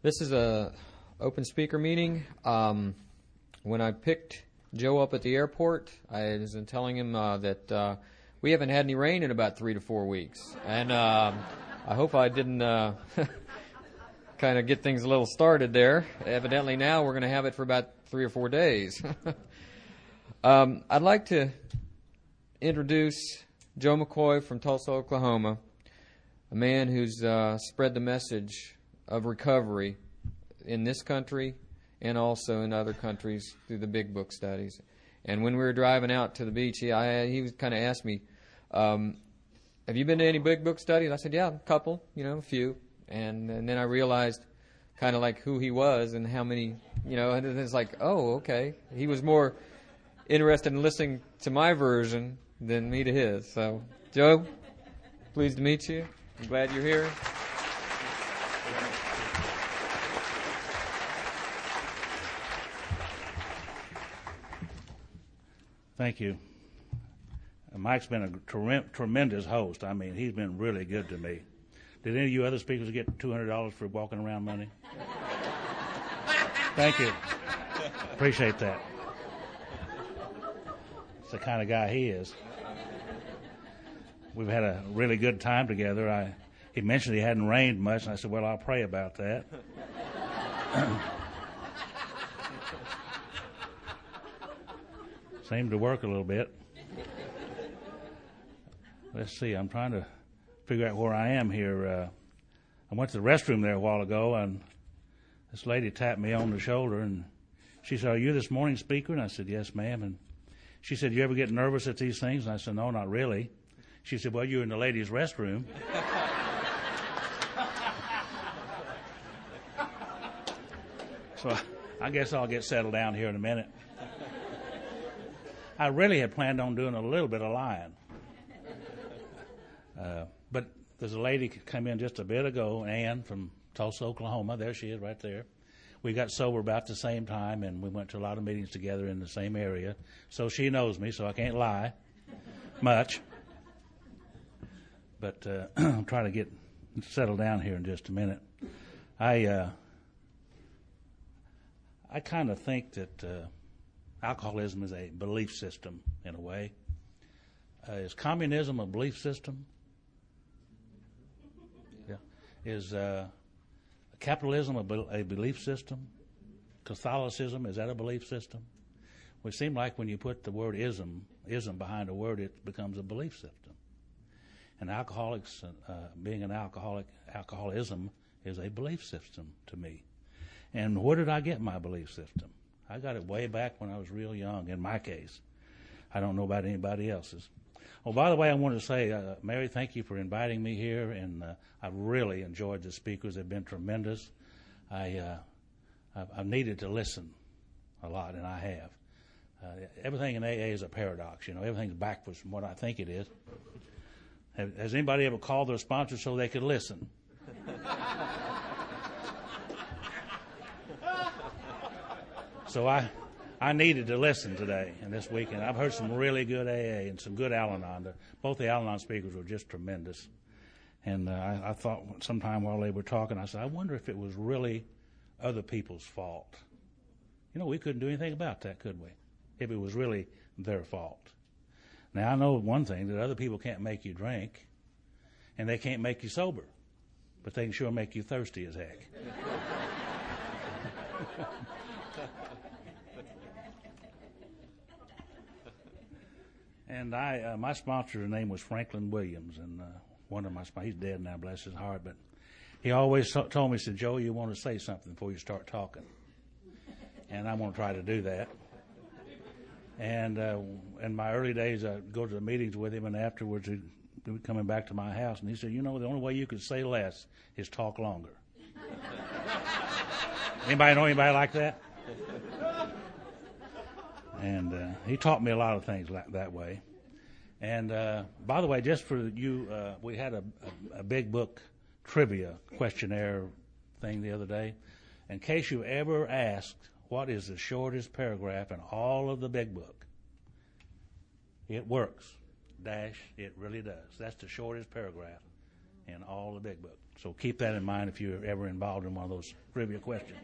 This is a open speaker meeting. When I picked Joe up at the airport, I was telling him that we haven't had any rain in about 3 to 4 weeks. And I hope I didn't kind of get things a little started there. Evidently now we're going to have it for about 3 or 4 days. I'd like to introduce Joe McCoy from Tulsa, Oklahoma, a man who's spread the message of recovery in this country and also in other countries through the Big Book studies. And when we were driving out to the beach, he kind of asked me, have you been to any Big Book studies? I said, yeah, a couple, a few. And then I realized kind of like who he was and how many, and it's like, oh, okay. He was more interested in listening to my version than me to his. So, Joe, pleased to meet you. I'm glad you're here. Thank you. Mike's been a tremendous host. I mean, he's been really good to me. Did any of you other speakers get $200 for walking around money? Thank you. Appreciate that. It's the kind of guy he is. We've had a really good time together. He mentioned he hadn't rained much, and I said, well, I'll pray about that. Seemed to work a little bit. Let's see, I'm trying to figure out where I am here. I went to the restroom there a while ago, and this lady tapped me on the shoulder, and she said, are you this morning's speaker? And I said, yes, ma'am. And she said, you ever get nervous at these things? And I said, no, not really. She said, well, you're in the ladies' restroom. So I guess I'll get settled down here in a minute. I really had planned on doing a little bit of lying. But there's a lady came in just a bit ago, Ann from Tulsa, Oklahoma. There she is right there. We got sober about the same time, and we went to a lot of meetings together in the same area. So she knows me, so I can't lie much. But I'll try to get settled down here in just a minute. I kind of think that alcoholism is a belief system in a way. Is communism a belief system? Yeah. Is capitalism a belief system? Catholicism, is that a belief system? Well, it seems like when you put the word ism behind a word, it becomes a belief system. And alcoholics, being an alcoholic, alcoholism is a belief system to me. And where did I get my belief system? I got it way back when I was real young, in my case. I don't know about anybody else's. Oh, by the way, I wanted to say, Mary, thank you for inviting me here, and I've really enjoyed the speakers. They've been tremendous. I've needed to listen a lot, and I have. Everything in AA is a paradox. Everything's backwards from what I think it is. Has anybody ever called their sponsor so they could listen? So I needed to listen today and this weekend. I've heard some really good AA and some good Al-Anon. Both the Al-Anon speakers were just tremendous. And I thought sometime while they were talking, I said, I wonder if it was really other people's fault. We couldn't do anything about that, could we? If it was really their fault. Now, I know one thing, that other people can't make you drink, and they can't make you sober, but they can sure make you thirsty as heck. And my sponsor's name was Franklin Williams, and one of my sponsors, he's dead now, bless his heart, but he always told me, he said, Joe, you want to say something before you start talking. And I'm going to try to do that. And in my early days, I'd go to the meetings with him, and afterwards he'd be coming back to my house, and he said, the only way you could say less is talk longer. Anybody know anybody like that? And he taught me a lot of things that way. And by the way, just for you, we had a Big Book trivia questionnaire thing the other day. In case you ever asked what is the shortest paragraph in all of the Big Book, it works. It really does. That's the shortest paragraph in all the Big Book. So keep that in mind if you're ever involved in one of those trivia questions.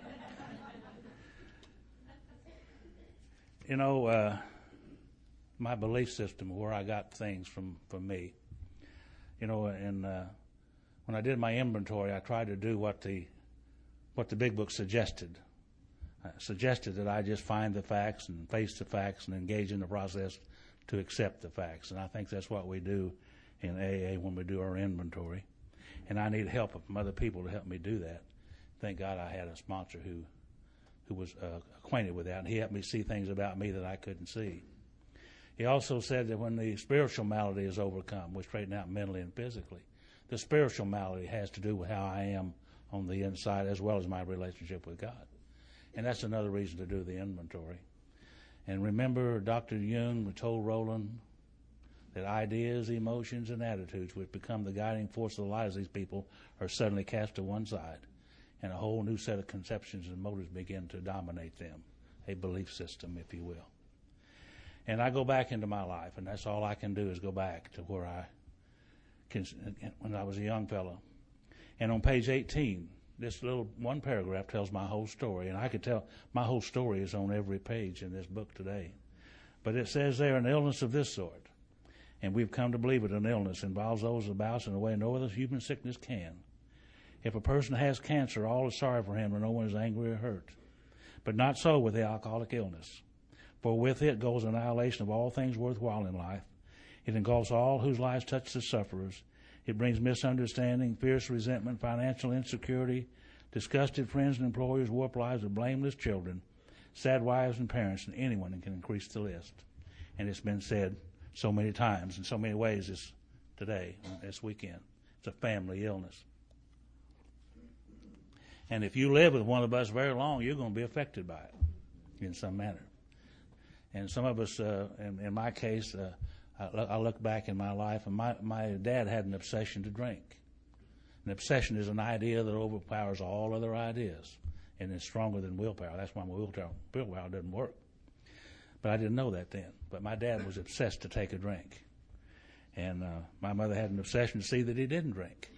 You know, my belief system, where I got things from me. You know, and when I did my inventory, I tried to do what the big book suggested. I suggested that I just find the facts and face the facts and engage in the process to accept the facts. And I think that's what we do in AA when we do our inventory. And I need help from other people to help me do that. Thank God I had a sponsor who was acquainted with that, and he helped me see things about me that I couldn't see. He also said that when the spiritual malady is overcome, we straighten out mentally and physically. The spiritual malady has to do with how I am on the inside as well as my relationship with God. And that's another reason to do the inventory. And remember, Dr. Jung told Roland that ideas, emotions, and attitudes which become the guiding force of the lives of these people are suddenly cast to one side, and a whole new set of conceptions and motives begin to dominate them, a belief system, if you will. And I go back into my life, and that's all I can do is go back to where when I was a young fellow. And on page 18, this little one paragraph tells my whole story, and I could tell my whole story is on every page in this book today. But it says there, an illness of this sort, and we've come to believe it, an illness involves those about us in a way no other human sickness can. If a person has cancer, all is sorry for him, and no one is angry or hurt. But not so with the alcoholic illness. For with it goes annihilation of all things worthwhile in life. It engulfs all whose lives touch the sufferers. It brings misunderstanding, fierce resentment, financial insecurity, disgusted friends and employers, warped lives of blameless children, sad wives and parents, and anyone can increase the list. And it's been said so many times in so many ways this weekend. It's a family illness. And if you live with one of us very long, you're going to be affected by it in some manner. And some of us, in my case, I look back in my life, and my dad had an obsession to drink. An obsession is an idea that overpowers all other ideas, and is stronger than willpower. That's why my willpower doesn't work. But I didn't know that then. But my dad was obsessed to take a drink. And my mother had an obsession to see that he didn't drink.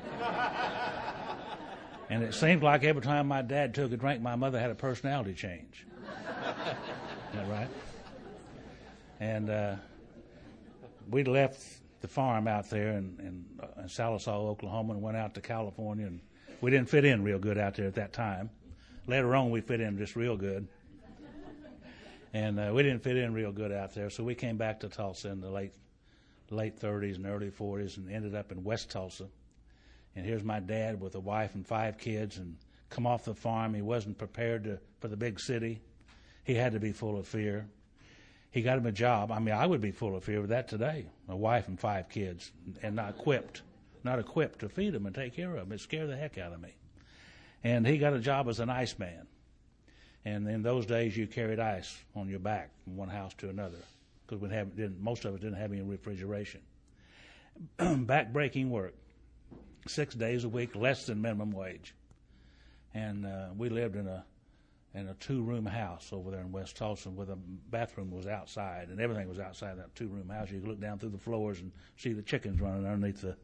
And it seemed like every time my dad took a drink, my mother had a personality change. Is that right? And we left the farm out there in Sallisaw, Oklahoma, and went out to California. And we didn't fit in real good out there at that time. Later on, we fit in just real good. And we didn't fit in real good out there, so we came back to Tulsa in the late 30s and early 40s and ended up in West Tulsa. And here's my dad with a wife and 5 kids, and come off the farm. He wasn't prepared for the big city. He had to be full of fear. He got him a job. I mean, I would be full of fear with that today. A wife and 5 kids, and not equipped to feed them and take care of them. It scared the heck out of me. And he got a job as an iceman. And in those days, you carried ice on your back from one house to another, because most of us didn't have any refrigeration. Back-breaking work. 6 days a week, less than minimum wage. And we lived in a 2-room house over there in West Tulsa, where the bathroom was outside, and everything was outside that 2-room house. You could look down through the floors and see the chickens running underneath the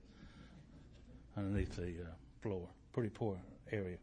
floor. Pretty poor area.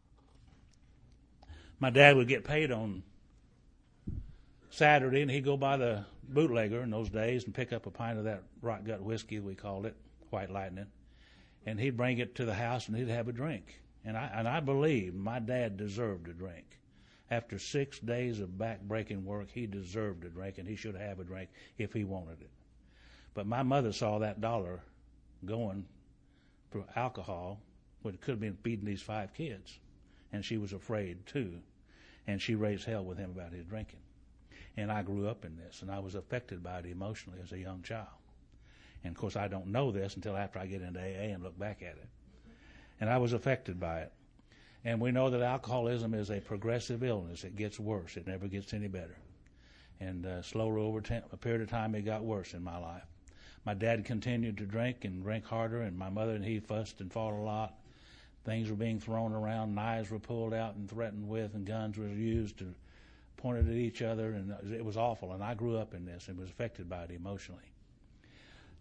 My dad would get paid on Saturday, and he'd go by the bootlegger in those days and pick up a pint of that rot gut whiskey, we called it, White Lightning. And he'd bring it to the house, and he'd have a drink. And I believe my dad deserved a drink. After 6 days of back-breaking work, he deserved a drink, and he should have a drink if he wanted it. But my mother saw that dollar going for alcohol, which could have been feeding these 5 kids. And she was afraid, too. And she raised hell with him about his drinking. And I grew up in this, and I was affected by it emotionally as a young child. And, of course, I don't know this until after I get into AA and look back at it. And I was affected by it. And we know that alcoholism is a progressive illness. It gets worse. It never gets any better. And slowly over a period of time, it got worse in my life. My dad continued to drink and drink harder, and my mother and he fussed and fought a lot. Things were being thrown around, knives were pulled out and threatened with, and guns were used and pointed at each other, and it was awful. And I grew up in this and was affected by it emotionally.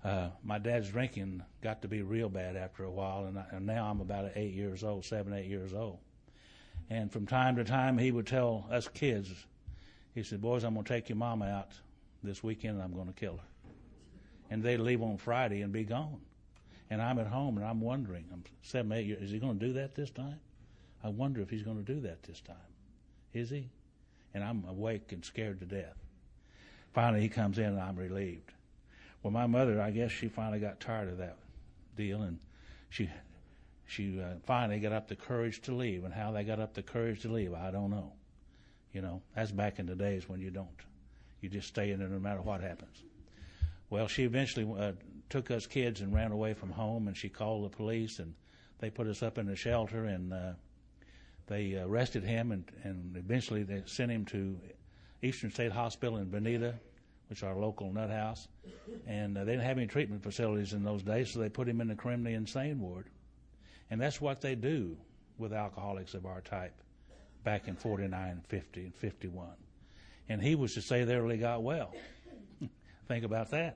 My dad's drinking got to be real bad after a while, and now I'm about 8 years old, 7, 8 years old. And from time to time, he would tell us kids, he said, boys, I'm going to take your mama out this weekend, and I'm going to kill her. And they'd leave on Friday and be gone. And I'm at home, and I'm wondering, I'm 7, 8 years, is he going to do that this time? I wonder if he's going to do that this time. Is he? And I'm awake and scared to death. Finally, he comes in, and I'm relieved. Well, my mother, I guess she finally got tired of that deal, and she finally got up the courage to leave. And how they got up the courage to leave, I don't know. You know, that's back in the days when you just stay in there no matter what happens. Well, she eventually took us kids and ran away from home, and she called the police, and they put us up in a shelter, and they arrested him, and eventually they sent him to Eastern State Hospital in Bonita, which is our local nut house, and they didn't have any treatment facilities in those days, so they put him in the criminally insane ward. And that's what they do with alcoholics of our type back in 49, 50, and 51. And he was to say they really got well. Think about that.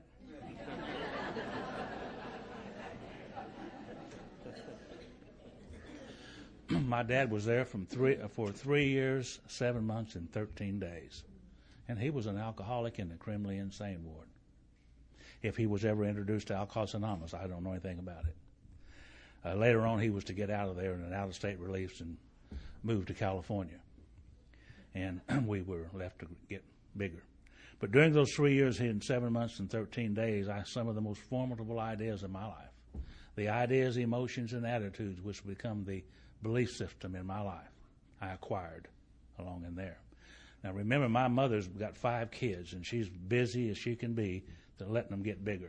My dad was there for 3 years, 7 months, and 13 days. And he was an alcoholic in the criminally insane ward. If he was ever introduced to Alcoholics Anonymous, I don't know anything about it. Later on, he was to get out of there in an out-of-state release and move to California. And we were left to get bigger. But during those 3 years, in 7 months and 13 days, I had some of the most formidable ideas of my life. The ideas, emotions, and attitudes which become the belief system in my life, I acquired along in there. Now, remember, my mother's got 5 kids, and she's busy as she can be to letting them get bigger.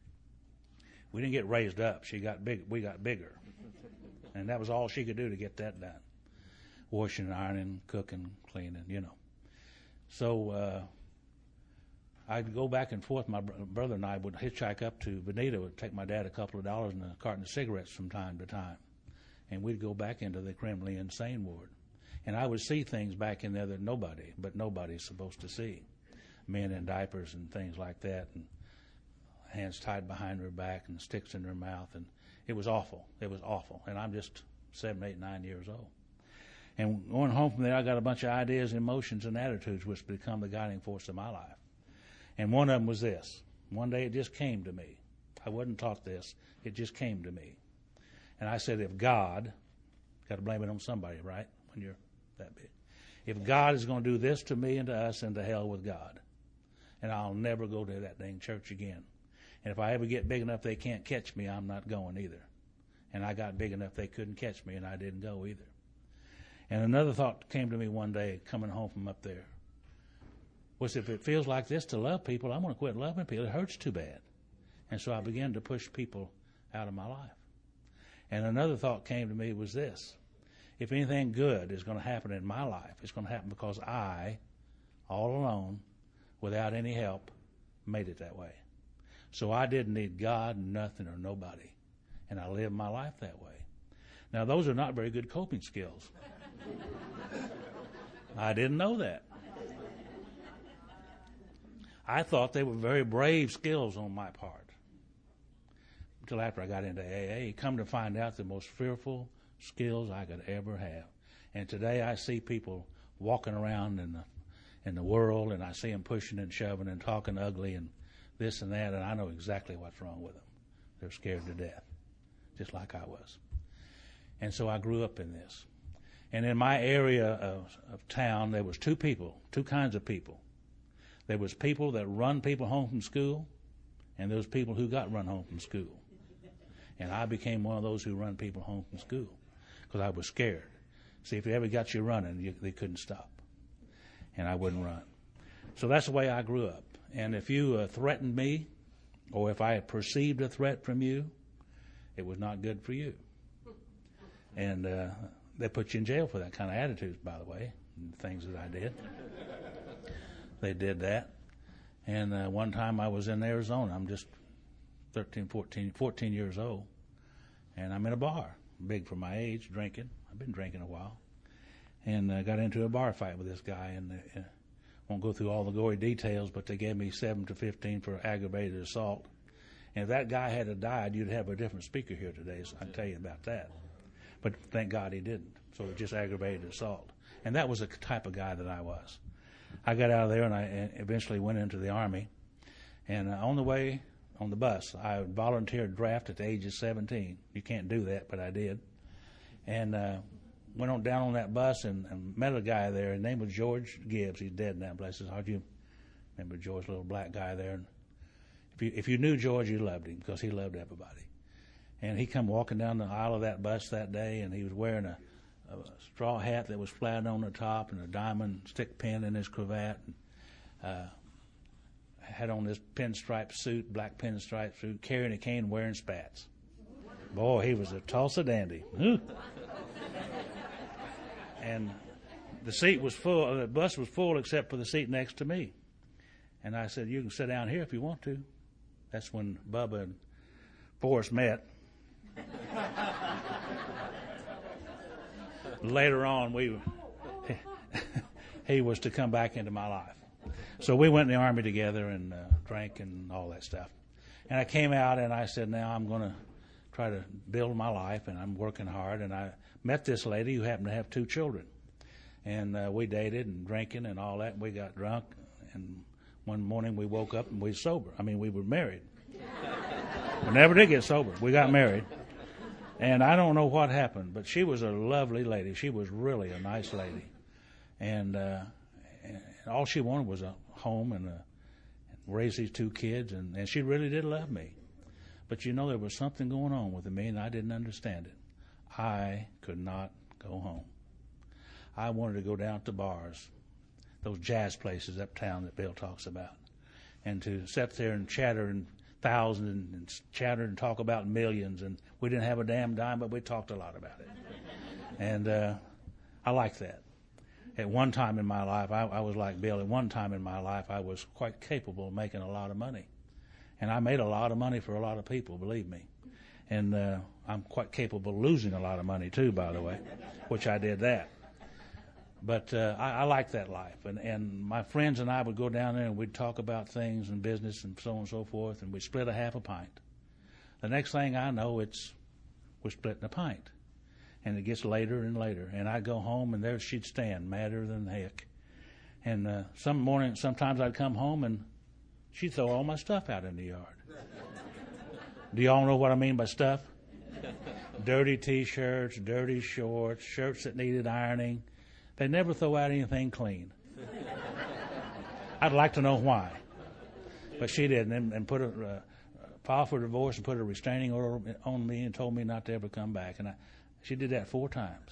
We didn't get raised up. She got big. We got bigger. And that was all she could do to get that done. Washing, ironing, cooking, cleaning, you know. So I'd go back and forth. My brother and I would hitchhike up to Bonita, would take my dad a couple of dollars and a carton of cigarettes from time to time. And we'd go back into the criminally insane ward. And I would see things back in there that nobody's supposed to see. Men in diapers and things like that, and hands tied behind their back and sticks in their mouth. And it was awful. It was awful. And I'm just 7, 8, 9 years old. And going home from there, I got a bunch of ideas, emotions, and attitudes which become the guiding force of my life. And one of them was this. One day it just came to me. I wasn't taught this. It just came to me. And I said, if God, got to blame it on somebody, right, when you're that big. If God is going to do this to me and to us, and to hell with God. And I'll never go to that dang church again. And if I ever get big enough they can't catch me, I'm not going either. And I got big enough they couldn't catch me, and I didn't go either. And another thought came to me one day coming home from up there. Was if it feels like this to love people, I'm going to quit loving people. It hurts too bad. And so I began to push people out of my life. And another thought came to me was this. If anything good is going to happen in my life, it's going to happen because I, all alone, without any help, made it that way. So I didn't need God, nothing, or nobody. And I lived my life that way. Now, those are not very good coping skills. I didn't know that. I thought they were very brave skills on my part. Until after I got into AA, come to find out the most fearful skills I could ever have. And today I see people walking around in the world, and I see them pushing and shoving and talking ugly and this and that, and I know exactly what's wrong with them. They're scared to death, just like I was. And so I grew up in this. And in my area of town, there was two kinds of people. There was people that run people home from school, and there was people who got run home from school. And I became one of those who run people home from school because I was scared. See, if they ever got you running, they couldn't stop. And I wouldn't run. So that's the way I grew up. And if you threatened me, or if I perceived a threat from you, it was not good for you. And they put you in jail for that kind of attitudes, by the way, and things that I did. They did that. And one time I was in Arizona. I'm just 14 years old. And I'm in a bar, big for my age, drinking. I've been drinking a while. And I got into a bar fight with this guy. And won't go through all the gory details, but they gave me 7 to 15 for aggravated assault. And if that guy had died, you'd have a different speaker here today, so I can tell you about that. But thank God he didn't. So it just aggravated assault. And that was the type of guy that I was. I got out of there and I eventually went into the Army. And on the way, on the bus, I volunteered draft at the age of 17. You can't do that, but I did. And went on down on that bus and met a guy there. His name was George Gibbs. He's dead now, bless his heart. You remember George, little black guy there. And if you knew George, you loved him because he loved everybody. And he come walking down the aisle of that bus that day, and he was wearing a straw hat that was flat on the top and a diamond stick pin in his cravat. And, had on this pinstripe suit, black pinstripe suit, carrying a cane, wearing spats. Boy, he was a Tulsa dandy. And the seat was full, the bus was full except for the seat next to me. And I said, you can sit down here if you want to. That's when Bubba and Forrest met. Later on, he was to come back into my life. So we went in the Army together and drank and all that stuff. And I came out and I said, now I'm going to try to build my life, and I'm working hard. And I met this lady who happened to have 2 children. And we dated and drinking and all that. And we got drunk. And one morning we woke up and we were sober. I mean, we were married. We never did get sober. We got married. And I don't know what happened, but she was a lovely lady. She was really a nice lady. And all she wanted was a home and raise these 2 kids, and she really did love me. But you know, there was something going on with me, and I didn't understand it. I could not go home. I wanted to go down to bars, those jazz places uptown that Bill talks about, and to sit there and chatter in thousands and chatter and talk about millions. And we didn't have a damn dime, but we talked a lot about it. And I like that. At one time in my life, I was like Bill. At one time in my life, I was quite capable of making a lot of money. And I made a lot of money for a lot of people, believe me. And I'm quite capable of losing a lot of money, too, by the way, which I did that. But I like that life. And my friends and I would go down there and we'd talk about things and business and so on and so forth, and we'd split a half a pint. The next thing I know, we're splitting a pint. And it gets later and later. And I'd go home, and there she'd stand, madder than heck. And some morning, sometimes I'd come home, and she'd throw all my stuff out in the yard. Do y'all know what I mean by stuff? Dirty T-shirts, dirty shorts, shirts that needed ironing. They never throw out anything clean. I'd like to know why. But she did, and put a file for divorce and put a restraining order on me and told me not to ever come back. And she did that 4 times.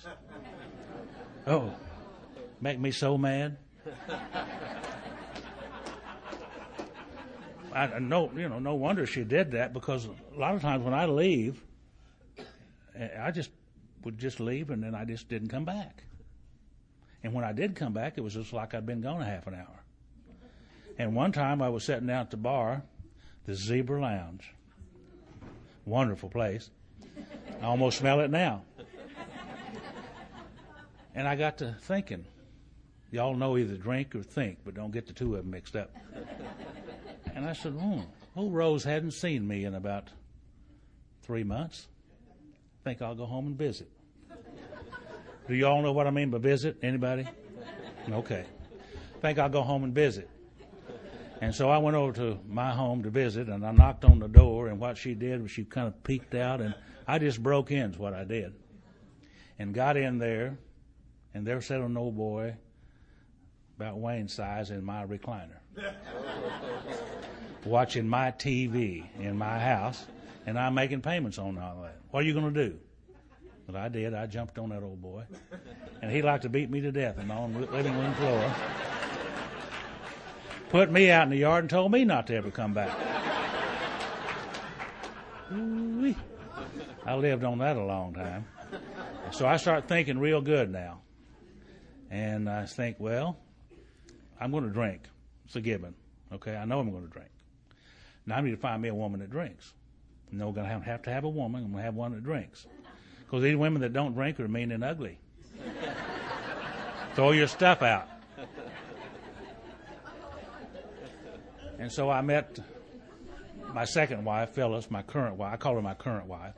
Oh, make me so mad. No wonder she did that, because a lot of times when I leave, I would just leave, and then I just didn't come back. And when I did come back, it was just like I'd been gone a half an hour. And one time I was sitting down at the bar, the Zebra Lounge. Wonderful place. I almost smell it now. And I got to thinking, y'all know either drink or think, but don't get the 2 of them mixed up. And I said, old Rose hadn't seen me in about 3 months. Think I'll go home and visit. Do you all know what I mean by visit? Anybody? Okay. Think I'll go home and visit. And so I went over to my home to visit, and I knocked on the door, and what she did was she kind of peeked out, and I just broke in is what I did. And got in there, and there sat an old boy about Wayne's size in my recliner, watching my TV in my house, and I'm making payments on all that. What are you going to do? But I did. I jumped on that old boy, and he liked to beat me to death on the living room floor. Put me out in the yard and told me not to ever come back. Ooh-wee. I lived on that a long time. So I start thinking real good now. And I think, well, I'm going to drink. It's a given. Okay, I know I'm going to drink. Now I need to find me a woman that drinks. No, I'm going to have to have a woman. I'm going to have one that drinks. Because these women that don't drink are mean and ugly. Throw your stuff out. And so I met my second wife, Phyllis, my current wife, I call her my current wife.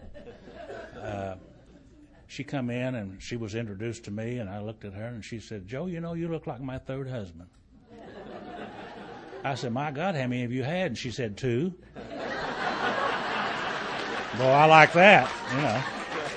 She come in and she was introduced to me, and I looked at her and she said, "Joe, you know, you look like my third husband." I said, "My God, how many have you had?" And she said, "2." Well, I like that, you know.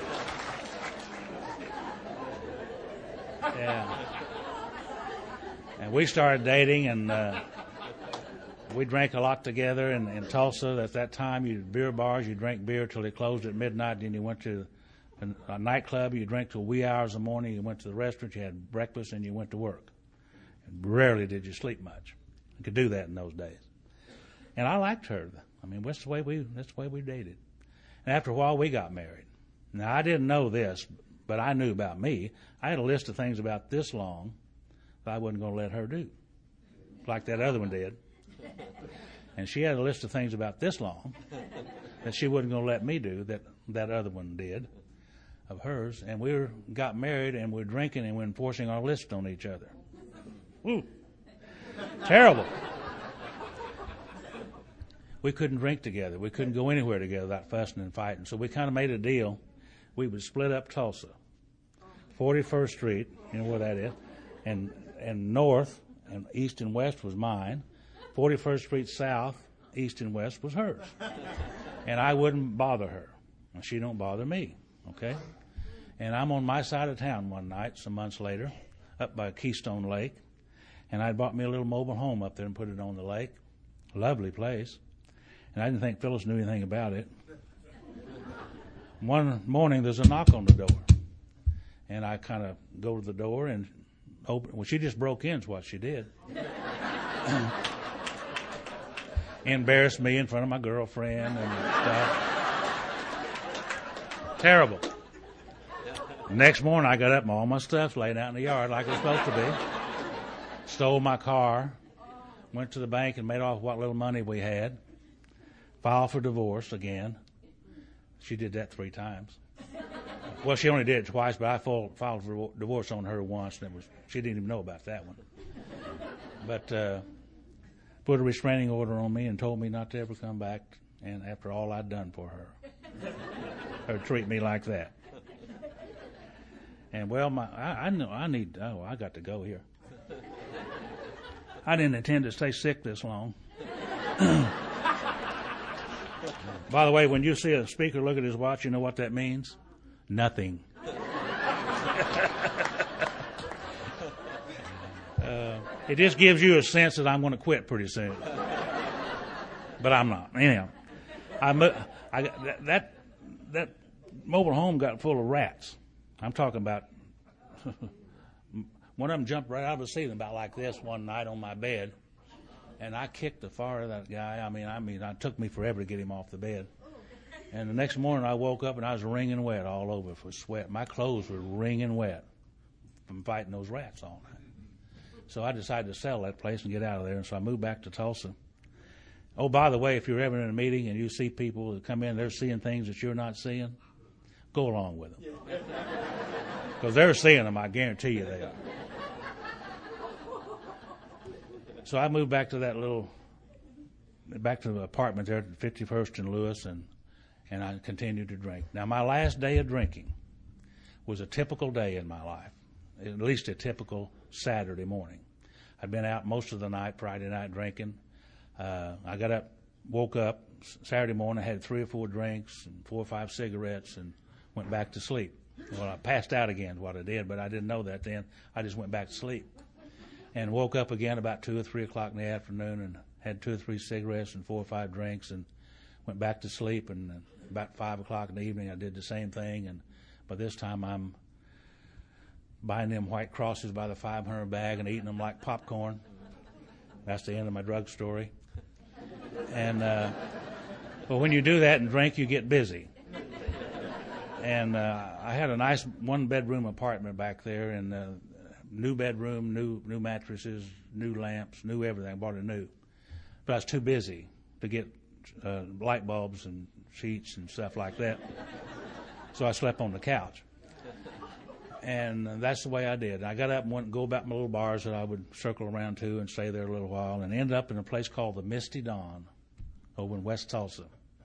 Yeah. And we started dating, and we drank a lot together in Tulsa. At that time, you beer bars, you drank beer till they closed at midnight, then you went to a nightclub, you drank till wee hours in the morning, you went to the restaurant, you had breakfast, and you went to work. And rarely did you sleep much. You could do that in those days. And I liked her. I mean, that's the way we dated. And after a while, we got married. Now, I didn't know this, but I knew about me. I had a list of things about this long that I wasn't going to let her do, like that other one did. And she had a list of things about this long that she wasn't going to let me do that other one did of hers. And we got married, and we're drinking, and we're enforcing our list on each other. Ooh. Terrible. We couldn't drink together. We couldn't go anywhere together without fussing and fighting. So we kind of made a deal. We would split up Tulsa. 41st Street, you know where that is, and north and east and west was mine. 41st Street south, east and west was hers. And I wouldn't bother her. And she don't bother me, okay? And I'm on my side of town one night, some months later, up by Keystone Lake. And I bought me a little mobile home up there and put it on the lake. Lovely place. And I didn't think Phyllis knew anything about it. One morning, there's a knock on the door. And I kind of go to the door and open. Well, she just broke in is what she did. Embarrassed me in front of my girlfriend and stuff. Terrible. Next morning, I got up and all my stuff's laying out in the yard like it's supposed to be. Stole my car, went to the bank and made off what little money we had. Filed for divorce again. She did that 3 times. Well, she only did it twice, but I filed for divorce on her once, and she didn't even know about that one. But put a restraining order on me and told me not to ever come back, and after all I'd done for her. Her treat me like that. And well, I got to go here. I didn't intend to stay sick this long. By the way, when you see a speaker look at his watch, you know what that means? Nothing. It just gives you a sense that I'm going to quit pretty soon. But I'm not. Anyhow, that mobile home got full of rats. I'm talking about one of them jumped right out of the ceiling about like this one night on my bed, and I kicked the fire of that guy. I mean, it took me forever to get him off the bed. And the next morning I woke up and I was wringing wet all over with sweat. My clothes were wringing wet from fighting those rats all night. So I decided to sell that place and get out of there, and so I moved back to Tulsa. Oh, by the way, if you're ever in a meeting and you see people that come in, they're seeing things that you're not seeing, go along with them. Because they're seeing them, I guarantee you they are. So I moved back to the apartment there at 51st and Lewis, and I continued to drink. Now, my last day of drinking was a typical day in my life, at least a typical Saturday morning. I'd been out most of the night, Friday night, drinking. I got up, woke up Saturday morning, had 3 or 4 drinks and 4 or 5 cigarettes, and went back to sleep. Well, I passed out again is what I did, but I didn't know that then. I just went back to sleep. And woke up again about 2 or 3 o'clock in the afternoon and had 2 or 3 cigarettes and 4 or 5 drinks and went back to sleep. And about 5 o'clock in the evening, I did the same thing. And by this time, I'm buying them white crosses by the 500 bag and eating them like popcorn. That's the end of my drug story. And but when you do that and drink, you get busy. And I had a nice 1-bedroom apartment back there, and new bedroom, new mattresses, new lamps, new everything. I bought it new. But I was too busy to get light bulbs and sheets and stuff like that. So I slept on the couch. And that's the way I did. I got up and went and go about my little bars that I would circle around to and stay there a little while, and ended up in a place called the Misty Dawn over in West Tulsa.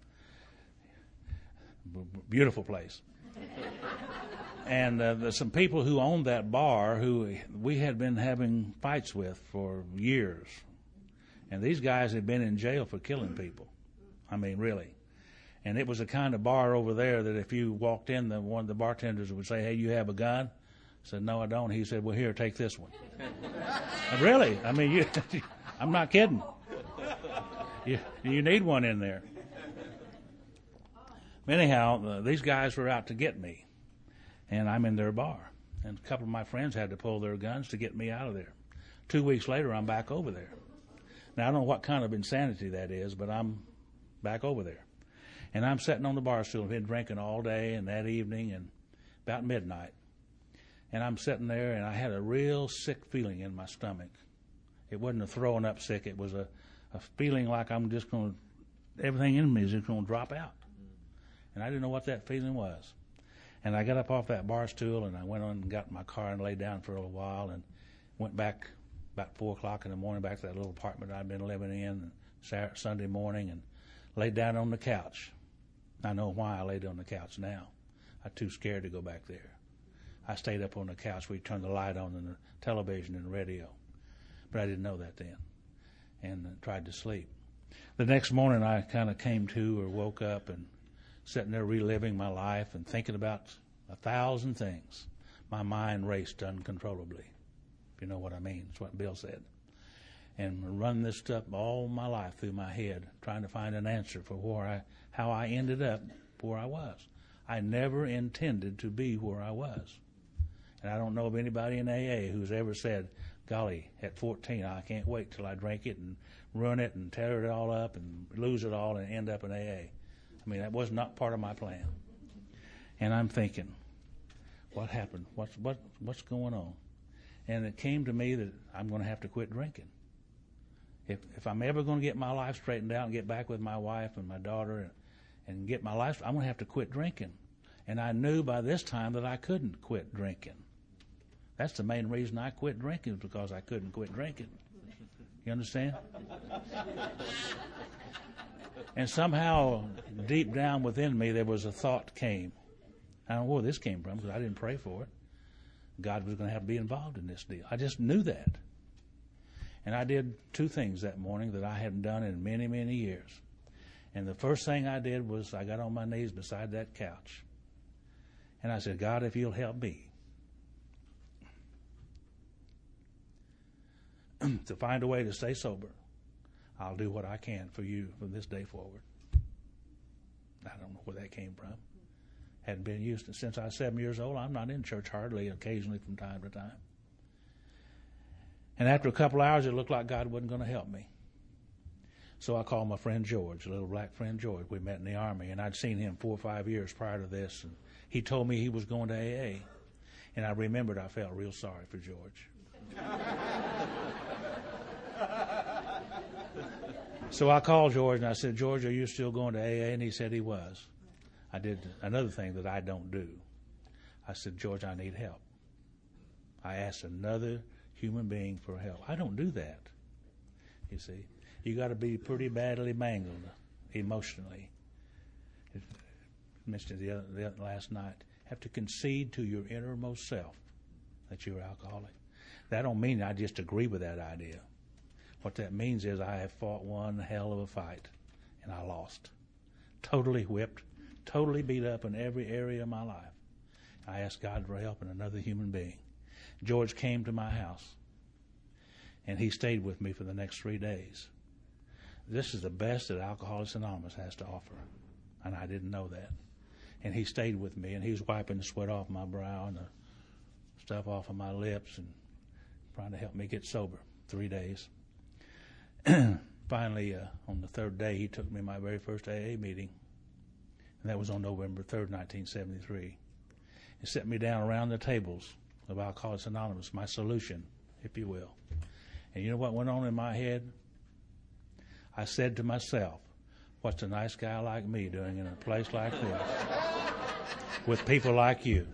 Beautiful place. And there's some people who owned that bar who we had been having fights with for years. And these guys had been in jail for killing people. I mean, really. And it was a kind of bar over there that if you walked in, one of the bartenders would say, "Hey, you have a gun?" I said, "No, I don't." He said, "Well, here, take this one." Really? I mean, I'm not kidding. You need one in there. Anyhow, these guys were out to get me, and I'm in their bar. And a couple of my friends had to pull their guns to get me out of there. 2 weeks later, I'm back over there. Now, I don't know what kind of insanity that is, but I'm back over there. And I'm sitting on the bar stool, been drinking all day and that evening and about midnight. And I'm sitting there, and I had a real sick feeling in my stomach. It wasn't a throwing up sick. It was a feeling like I'm just going to, everything in me is just going to drop out. And I didn't know what that feeling was. And I got up off that bar stool, and I went on and got in my car and laid down for a little while and went back about 4 o'clock in the morning back to that little apartment I'd been living in Sunday morning and laid down on the couch. I know why I laid on the couch now. I'm too scared to go back there. I stayed up on the couch. We turned the light on and the television and the radio. But I didn't know that then and tried to sleep. The next morning I kind of came to or woke up and sitting there reliving my life and thinking about 1,000 things. My mind raced uncontrollably, if you know what I mean. That's what Bill said. And run this stuff all my life through my head, trying to find an answer for how I ended up where I was. I never intended to be where I was. And I don't know of anybody in AA who's ever said, "Golly, at 14, I can't wait till I drink it and run it and tear it all up and lose it all and end up in AA." I mean, that was not part of my plan. And I'm thinking, what happened? What's going on? And it came to me that I'm going to have to quit drinking. If I'm ever going to get my life straightened out and get back with my wife and my daughter and get my life, I'm going to have to quit drinking. And I knew by this time that I couldn't quit drinking. That's the main reason I quit drinking, because I couldn't quit drinking. You understand? And somehow, deep down within me, there was a thought came. I don't know where this came from, because I didn't pray for it. God was going to have to be involved in this deal. I just knew that. And I did 2 things that morning that I hadn't done in many, many years. And the first thing I did was I got on my knees beside that couch. And I said, "God, if you'll help me to find a way to stay sober, I'll do what I can for you from this day forward." I don't know where that came from. Hadn't been used to since I was 7 years old. I'm not in church hardly, occasionally from time to time. And after a couple hours, it looked like God wasn't going to help me. So I called my friend George, a little black friend George. We met in the Army, and I'd seen him 4 or 5 years prior to this. And he told me he was going to AA. And I remembered I felt real sorry for George. So I called George, and I said, "George, are you still going to AA?" And he said he was. I did another thing that I don't do. I said, "George, I need help." I asked another human being for help. I don't do that. You see, you got to be pretty badly mangled emotionally. I mentioned the last night. Have to concede to your innermost self that you're alcoholic. That don't mean I just agree with that idea. What that means is I have fought one hell of a fight, and I lost. Totally whipped, totally beat up in every area of my life. I asked God for help and another human being. George came to my house, and he stayed with me for the next 3 days. This is the best that Alcoholics Anonymous has to offer, and I didn't know that. And he stayed with me, and he was wiping the sweat off my brow and the stuff off of my lips and trying to help me get sober. 3 days. Finally, on the 3rd day, he took me to my very first AA meeting, and that was on November 3rd, 1973. He set me down around the tables of Alcoholics Anonymous, my solution, if you will. And you know what went on in my head? I said to myself, "What's a nice guy like me doing in a place like this with people like you?"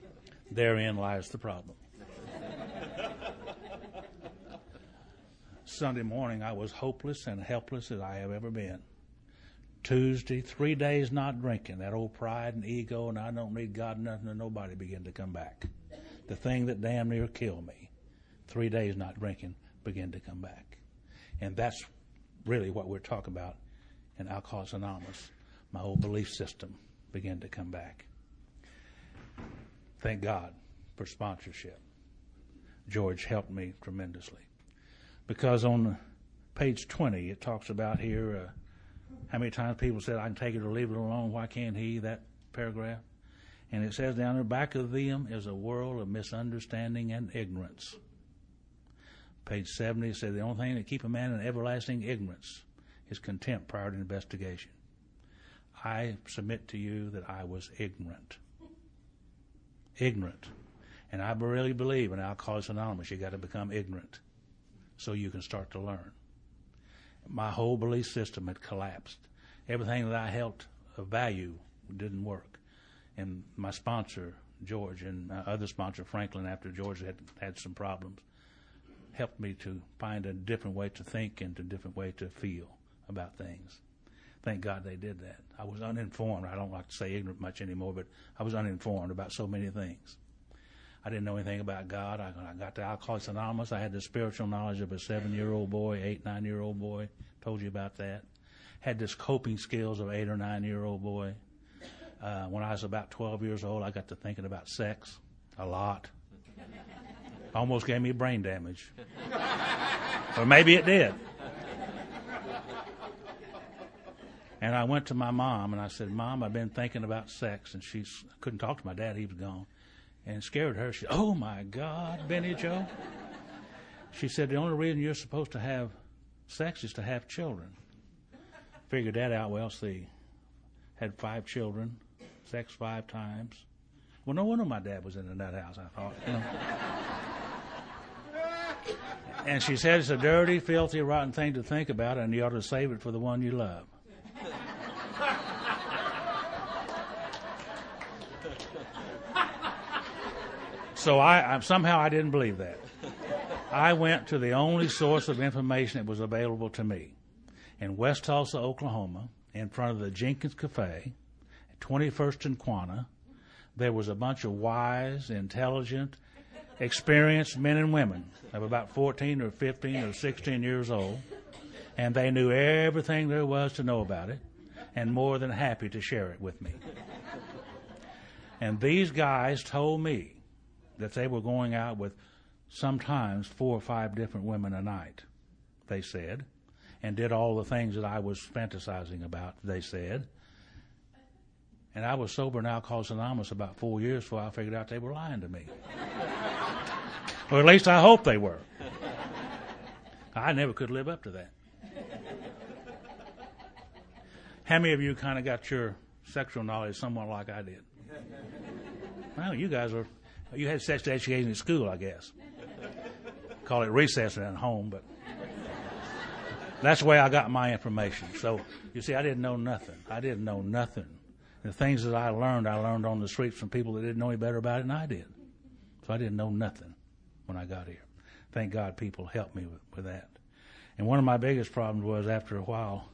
Therein lies the problem. Sunday morning, I was hopeless and helpless as I have ever been. Tuesday, 3 days not drinking. That old pride and ego and I don't need God nothing or nobody began to come back. The thing that damn near killed me, 3 days not drinking, began to come back. And that's really what we're talking about in Alcoholics Anonymous. My old belief system began to come back. Thank God for sponsorship. George helped me tremendously. Because on page 20, it talks about here how many times people said, I can take it or leave it alone. Why can't he? That paragraph. And it says down there, back of them is a world of misunderstanding and ignorance. Page 70 says the only thing that keep a man in everlasting ignorance is contempt prior to investigation. I submit to you that I was ignorant. Ignorant. And I really believe in Alcoholics Anonymous, you got to become ignorant so you can start to learn. My whole belief system had collapsed. Everything that I held of value didn't work. And my sponsor, George, and my other sponsor, Franklin, after George had some problems, helped me to find a different way to think and a different way to feel about things. Thank God they did that. I was uninformed. I don't like to say ignorant much anymore, but I was uninformed about so many things. I didn't know anything about God. I got to Alcoholics Anonymous. I had the spiritual knowledge of a 7-year-old boy, 8, 9-year-old boy. Told you about that. Had this coping skills of 8 or 9-year-old boy. When I was about 12 years old, I got to thinking about sex a lot. Almost gave me brain damage. Or maybe it did. And I went to my mom and I said, Mom, I've been thinking about sex. And she couldn't talk to my dad. He was gone. And it scared her. She said, oh, my God, Benny Joe. She said, the only reason you're supposed to have sex is to have children. Figured that out. Well, see, had 5 children, sex 5 times. Well, no wonder my dad was in the nut house, I thought. You know. And she said, it's a dirty, filthy, rotten thing to think about, and you ought to save it for the one you love. So somehow I didn't believe that. I went to the only source of information that was available to me. In West Tulsa, Oklahoma, in front of the Jenkins Cafe, at 21st and Quanah, there was a bunch of wise, intelligent, experienced men and women of about 14 or 15 or 16 years old, and they knew everything there was to know about it, and more than happy to share it with me. And these guys told me that they were going out with sometimes 4 or 5 different women a night, they said, and did all the things that I was fantasizing about, they said. And I was sober in Alcoholics Anonymous about 4 years before I figured out they were lying to me. Or at least I hope they were. I never could live up to that. How many of you kind of got your sexual knowledge somewhat like I did? Well, you had sex education at school, I guess. Call it recess at home, but that's the way I got my information. So, you see, I didn't know nothing. The things that I learned on the streets from people that didn't know any better about it than I did. So I didn't know nothing when I got here. Thank God people helped me with that. And one of my biggest problems was after a while,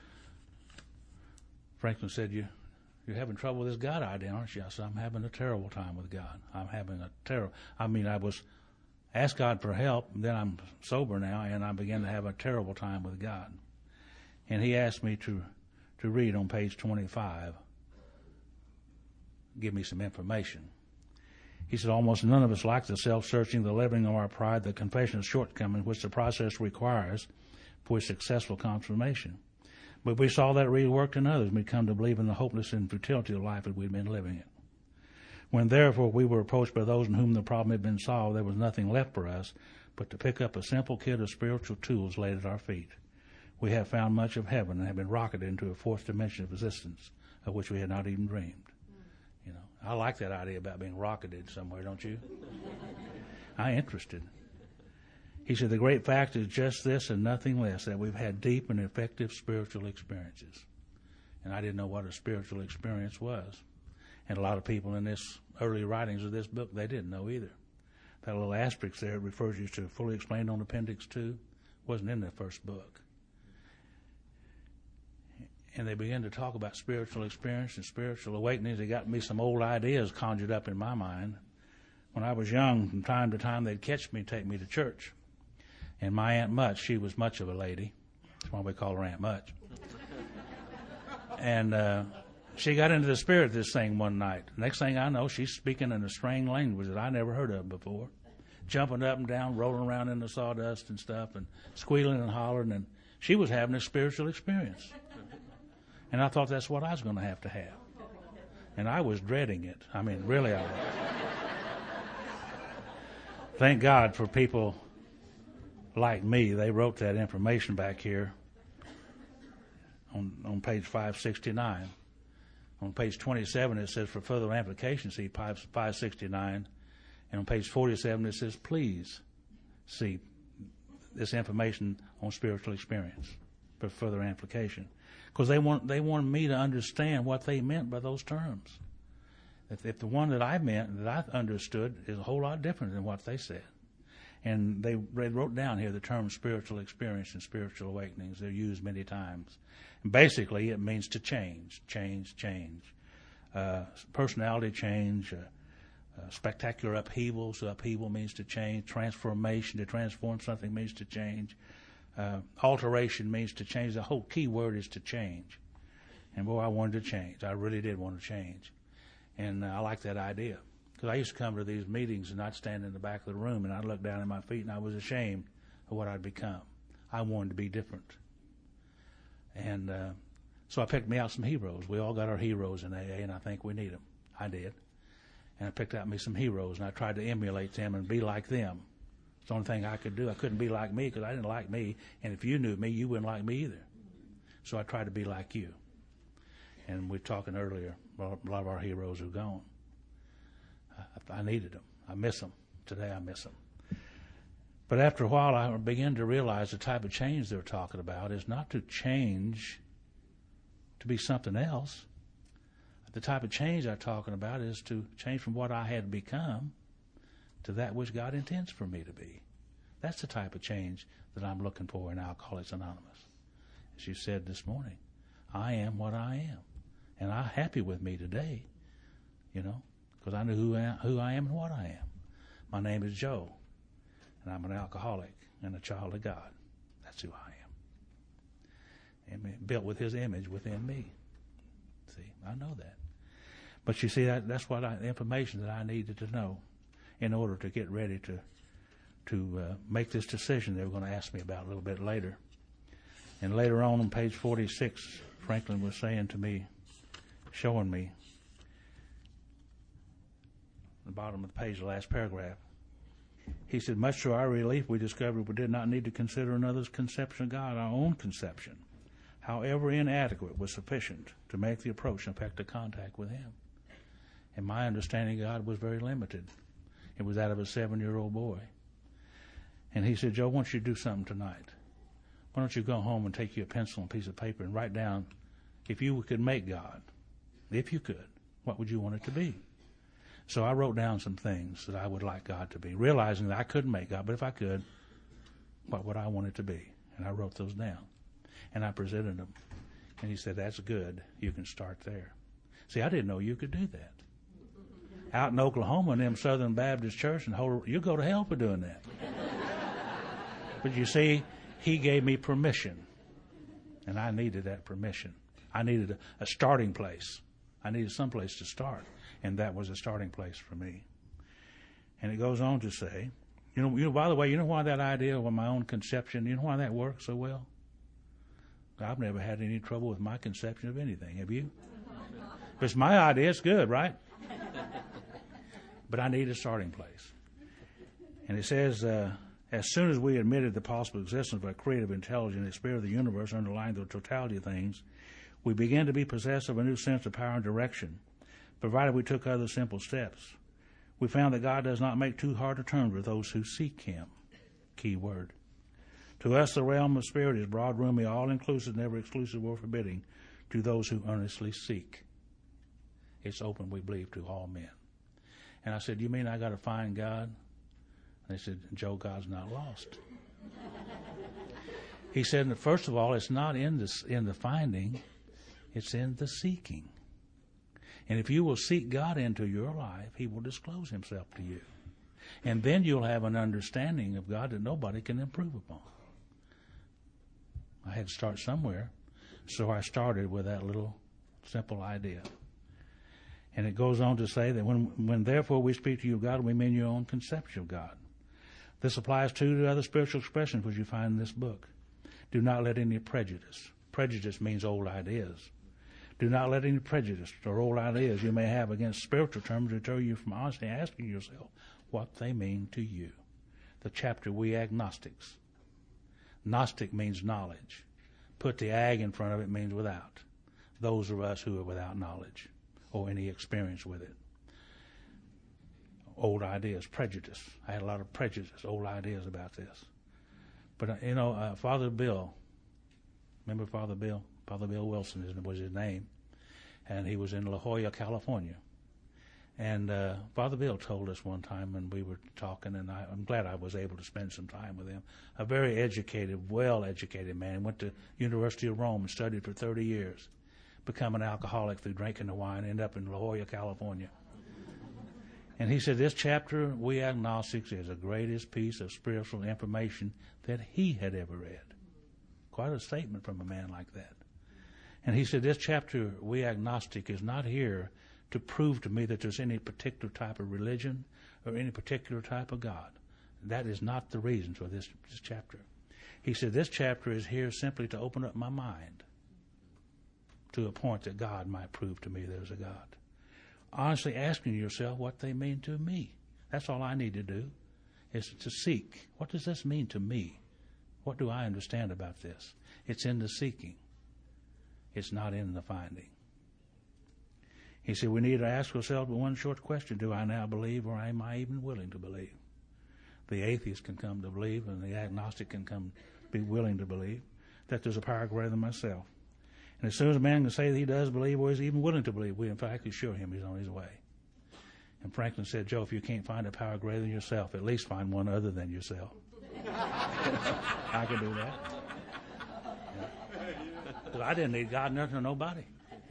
Franklin said, You're having trouble with this God idea, aren't you? I said, I'm having a terrible time with God. I was asked God for help, then I'm sober now, and I began to have a terrible time with God. And he asked me to read on page 25, give me some information. He said, almost none of us like the self-searching, the living of our pride, the confession of shortcomings, which the process requires for successful confirmation. But we saw that really worked in others. We'd come to believe in the hopelessness and futility of life as we'd been living it. When therefore we were approached by those in whom the problem had been solved, there was nothing left for us but to pick up a simple kit of spiritual tools laid at our feet. We have found much of heaven and have been rocketed into a fourth dimension of existence of which we had not even dreamed. You know, I like that idea about being rocketed somewhere, don't you? I'm interested. He said, the great fact is just this and nothing less, that we've had deep and effective spiritual experiences. And I didn't know what a spiritual experience was. And a lot of people in this early writings of this book, they didn't know either. That little asterisk there refers you to fully explained on Appendix 2. Wasn't in the first book. And they began to talk about spiritual experience and spiritual awakenings. They got me some old ideas conjured up in my mind. When I was young, from time to time, they'd catch me, take me to church. And my Aunt Much, she was much of a lady. That's why we call her Aunt Much. And she got into the spirit of this thing one night. Next thing I know, she's speaking in a strange language that I never heard of before. Jumping up and down, rolling around in the sawdust and stuff, and squealing and hollering. And she was having a spiritual experience. And I thought that's what I was going to have. And I was dreading it. I mean, really, I was. Thank God for people like me. They wrote that information back here on page 569. On page 27, it says, for further amplification, see 569. And on page 47, it says, please see this information on spiritual experience for further amplification. Because they wanted me to understand what they meant by those terms. If the one that I meant, that I understood, is a whole lot different than what they said. And they wrote down here the term spiritual experience and spiritual awakenings. They're used many times. And basically, it means to change. Personality change, spectacular upheaval. So upheaval means to change. Transformation, to transform something, means to change. Alteration means to change. The whole key word is to change. And boy, I wanted to change. I really did want to change. And I like that idea. Because I used to come to these meetings and I'd stand in the back of the room and I'd look down at my feet and I was ashamed of what I'd become. I wanted to be different. And so I picked me out some heroes. We all got our heroes in AA and I think we need them. I did. And I picked out me some heroes and I tried to emulate them and be like them. It's the only thing I could do. I couldn't be like me because I didn't like me. And if you knew me, you wouldn't like me either. So I tried to be like you. And we were talking earlier, a lot of our heroes are gone. I needed them. I miss them. Today I miss them. But after a while, I began to realize the type of change they're talking about is not to change to be something else. The type of change they're talking about is to change from what I had become to that which God intends for me to be. That's the type of change that I'm looking for in Alcoholics Anonymous. As you said this morning, I am what I am. And I'm happy with me today, because I knew who I am and what I am. My name is Joe, and I'm an alcoholic and a child of God. That's who I am. And built with His image within me. See, I know that. But you see, that's what information that I needed to know in order to get ready to make this decision they were going to ask me about a little bit later. And later on page 46, Franklin was saying to me, showing me, the bottom of the page, the last paragraph, he said, much to our relief, we discovered we did not need to consider another's conception of God. Our own conception, however inadequate, was sufficient to make the approach and effective contact with Him. And my understanding of God was very limited. It was that of a 7-year-old boy. And he said, Joe, why don't you do something tonight? Why don't you go home and take you a pencil and a piece of paper and write down, if you could make God, if you could, what would you want it to be? So I wrote down some things that I would like God to be, realizing that I couldn't make God, but if I could, what would I want it to be? And I wrote those down. And I presented them. And he said, that's good. You can start there. See, I didn't know you could do that. Out in Oklahoma in them Southern Baptist church, and you go to hell for doing that. But you see, he gave me permission. And I needed that permission. I needed a starting place. I needed some place to start. And that was a starting place for me. And it goes on to say, by the way, you know why that idea of my own conception, you know why that works so well? I've never had any trouble with my conception of anything. Have you? If it's my idea, it's good, right? But I need a starting place. And it says, as soon as we admitted the possible existence of a creative intelligence, the spirit of the universe underlying the totality of things, we began to be possessed of a new sense of power and direction, provided we took other simple steps. We found that God does not make too hard a terms with those who seek Him. Key word. To us, the realm of spirit is broad, roomy, all-inclusive, never exclusive or forbidding to those who earnestly seek. It's open, we believe, to all men. And I said, you mean I got to find God? And they said, Joe, God's not lost. He said, that first of all, it's not in the finding, it's in the seeking. And if you will seek God into your life, He will disclose Himself to you. And then you'll have an understanding of God that nobody can improve upon. I had to start somewhere, so I started with that little simple idea. And it goes on to say that when therefore we speak to you of God, we mean your own conception of God. This applies to the other spiritual expressions which you find in this book. Do not let any prejudice means old ideas. Do not let any prejudice or old ideas you may have against spiritual terms deter you from honestly asking yourself what they mean to you. The chapter, We Agnostics. Gnostic means knowledge. Put the ag in front of it means without. Those of us who are without knowledge or any experience with it. Old ideas, prejudice. I had a lot of prejudice, old ideas about this. But, Father Bill, remember Father Bill? Father Bill Wilson was his name. And he was in La Jolla, California. And Father Bill told us one time when we were talking, and I'm glad I was able to spend some time with him. A very educated, well-educated man. He went to University of Rome and studied for 30 years. Become an alcoholic through drinking the wine, end up in La Jolla, California. And he said this chapter, We Agnostics, is the greatest piece of spiritual information that he had ever read. Quite a statement from a man like that. And he said this chapter, We Agnostic, is not here to prove to me that there's any particular type of religion or any particular type of God. That is not the reason for this chapter. He said this chapter is here simply to open up my mind to a point that God might prove to me there's a God. Honestly asking yourself what they mean to me. That's all I need to do, is to seek. What does this mean to me? What do I understand about this? It's in the seeking. It's not in the finding. He said we need to ask ourselves one short question. Do I now believe, or am I even willing to believe? The atheist can come to believe, and the agnostic can come be willing to believe that there's a power greater than myself. And as soon as a man can say that he does believe, or is even willing to believe, we in fact assure him he's on his way. And Franklin said, Joe, if you can't find a power greater than yourself, at least find one other than yourself. I can do that. Because I didn't need God, nothing, or nobody.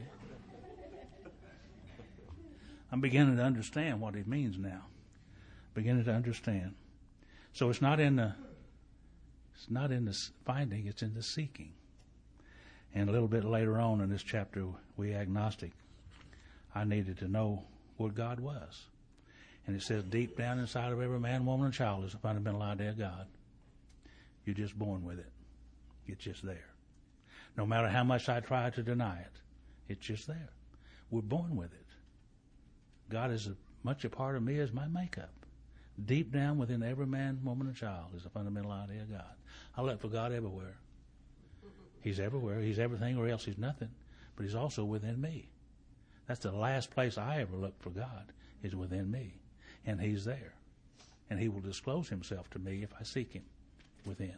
I'm beginning to understand what it means now. Beginning to understand. So it's not in the finding, it's in the seeking. And a little bit later on in this chapter, We Agnostic, I needed to know what God was. And it says, deep down inside of every man, woman, and child is a fundamental idea of God. You're just born with it. It's just there. No matter how much I try to deny it, it's just there. We're born with it. God is as much a part of me as my makeup. Deep down within every man, woman, and child is a fundamental idea of God. I look for God everywhere. He's everywhere. He's everything or else he's nothing. But he's also within me. That's the last place I ever look for God, is within me. And he's there. And he will disclose himself to me if I seek him within.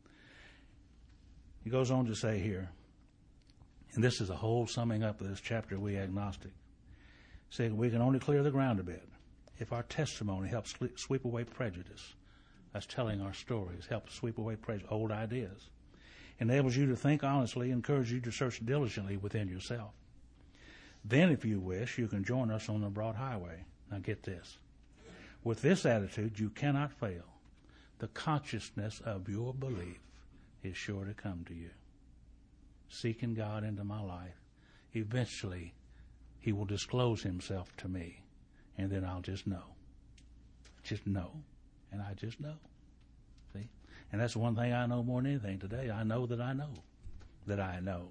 He goes on to say here, and this is a whole summing up of this chapter, We Agnostic, saying we can only clear the ground a bit if our testimony helps sweep away prejudice. That's telling our stories, helps sweep away old ideas. Enables you to think honestly, encourages you to search diligently within yourself. Then, if you wish, you can join us on the broad highway. Now get this. With this attitude, you cannot fail. The consciousness of your belief is sure to come to you. Seeking God into my life, eventually he will disclose himself to me, and then I'll just know. Just know, and I just know. See? And that's one thing I know more than anything today. I know that I know that I know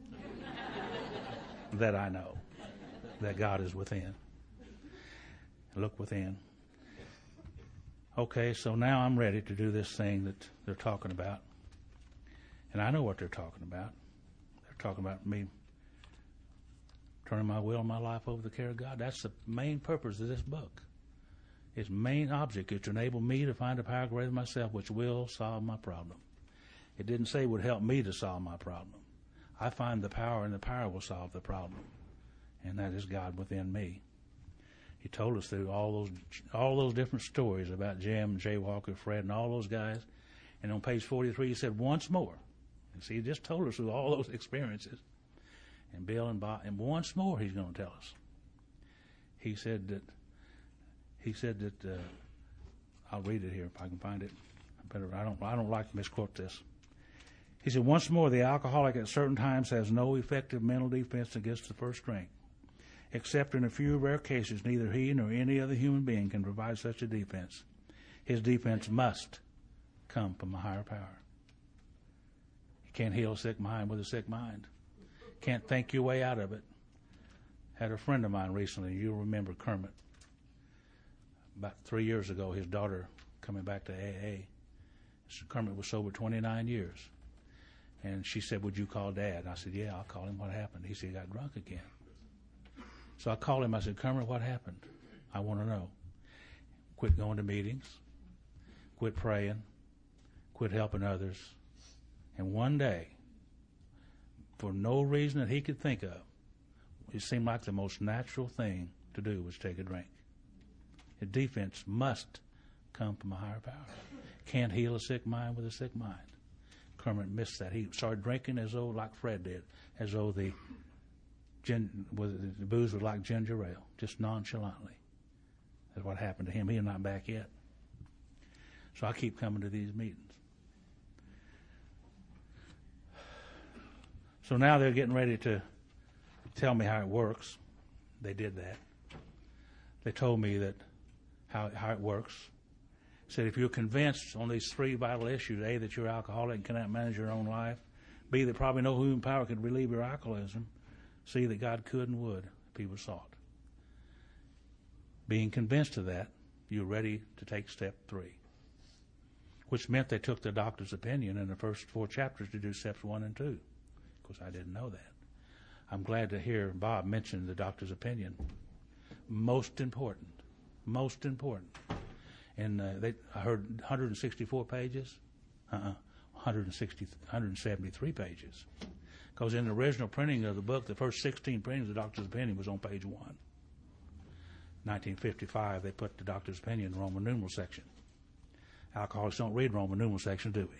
that I know that God is within. Look within. Okay, so now I'm ready to do this thing that they're talking about. And I know what they're talking about. They're talking about me turning my will and my life over to the care of God. That's the main purpose of this book. Its main object is to enable me to find a power greater than myself which will solve my problem. It didn't say it would help me to solve my problem. I find the power, and the power will solve the problem. And that is God within me. He told us through all those different stories about Jim, Jay Walker, Fred, and all those guys. And on page 43, he said, once more, See, he just told us through all those experiences. And Bill and Bob, and once more he's going to tell us. He said that, I'll read it here if I can find it. I don't like to misquote this. He said, once more, the alcoholic at certain times has no effective mental defense against the first drink. Except in a few rare cases, neither he nor any other human being can provide such a defense. His defense must come from a higher power. You can't heal a sick mind with a sick mind. Can't think your way out of it. Had a friend of mine recently, you'll remember Kermit. About 3 years ago, his daughter coming back to AA. So Kermit was sober 29 years. And she said, would you call Dad? I said, yeah, I'll call him. What happened? He said, he got drunk again. So I called him. I said, Kermit, what happened? I want to know. Quit going to meetings. Quit praying. Quit helping others. And one day, for no reason that he could think of, it seemed like the most natural thing to do was take a drink. His defense must come from a higher power. Can't heal a sick mind with a sick mind. Kermit missed that. He started drinking as though, like Fred did, as though the booze was like ginger ale, just nonchalantly. That's what happened to him. He's not back yet. So I keep coming to these meetings. So now they're getting ready to tell me how it works. They did that. They told me that how it works. Said if you're convinced on these three vital issues, A, that you're alcoholic and cannot manage your own life, B, that probably no human power could relieve your alcoholism, C, that God could and would if he was sought. Being convinced of that, you're ready to take step 3, which meant they took the doctor's opinion in the first 4 chapters to do steps 1 and 2. Of course, I didn't know that. I'm glad to hear Bob mention the doctor's opinion. Most important. Most important. And I heard 164 pages. 173 pages. Because in the original printing of the book, the first 16 printings of the doctor's opinion was on page 1. 1955, they put the doctor's opinion in the Roman numeral section. Alcoholics don't read Roman numeral section, do we?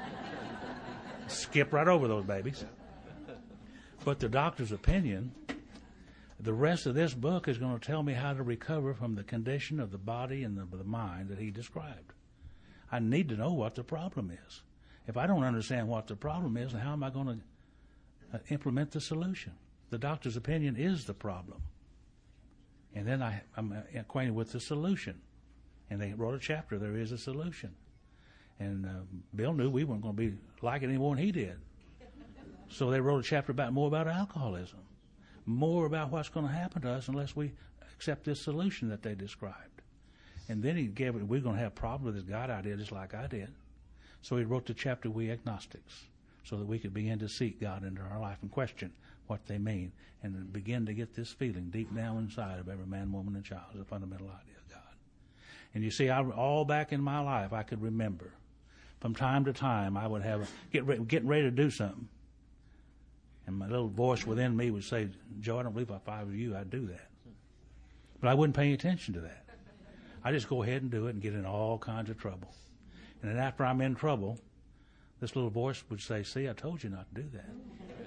Skip right over those babies. But the doctor's opinion, the rest of this book is going to tell me how to recover from the condition of the body and the mind that he described. I need to know what the problem is. If I don't understand what the problem is, how am I going to implement the solution? The doctor's opinion is the problem. And then I'm acquainted with the solution. And they wrote a chapter, there is a solution. And Bill knew we weren't going to be like it any more than he did. So they wrote a chapter more about alcoholism, more about what's going to happen to us unless we accept this solution that they described. And then he gave it, we're going to have problems with this God idea just like I did. So he wrote the chapter, We Agnostics, so that we could begin to seek God into our life and question what they mean and begin to get this feeling deep down inside of every man, woman, and child is a fundamental idea of God. And you see, all back in my life, I could remember from time to time I would have getting ready to do something. And my little voice within me would say, Joe, I don't believe if I were you, I'd do that. But I wouldn't pay any attention to that. I just go ahead and do it and get in all kinds of trouble. And then after I'm in trouble, this little voice would say, see, I told you not to do that.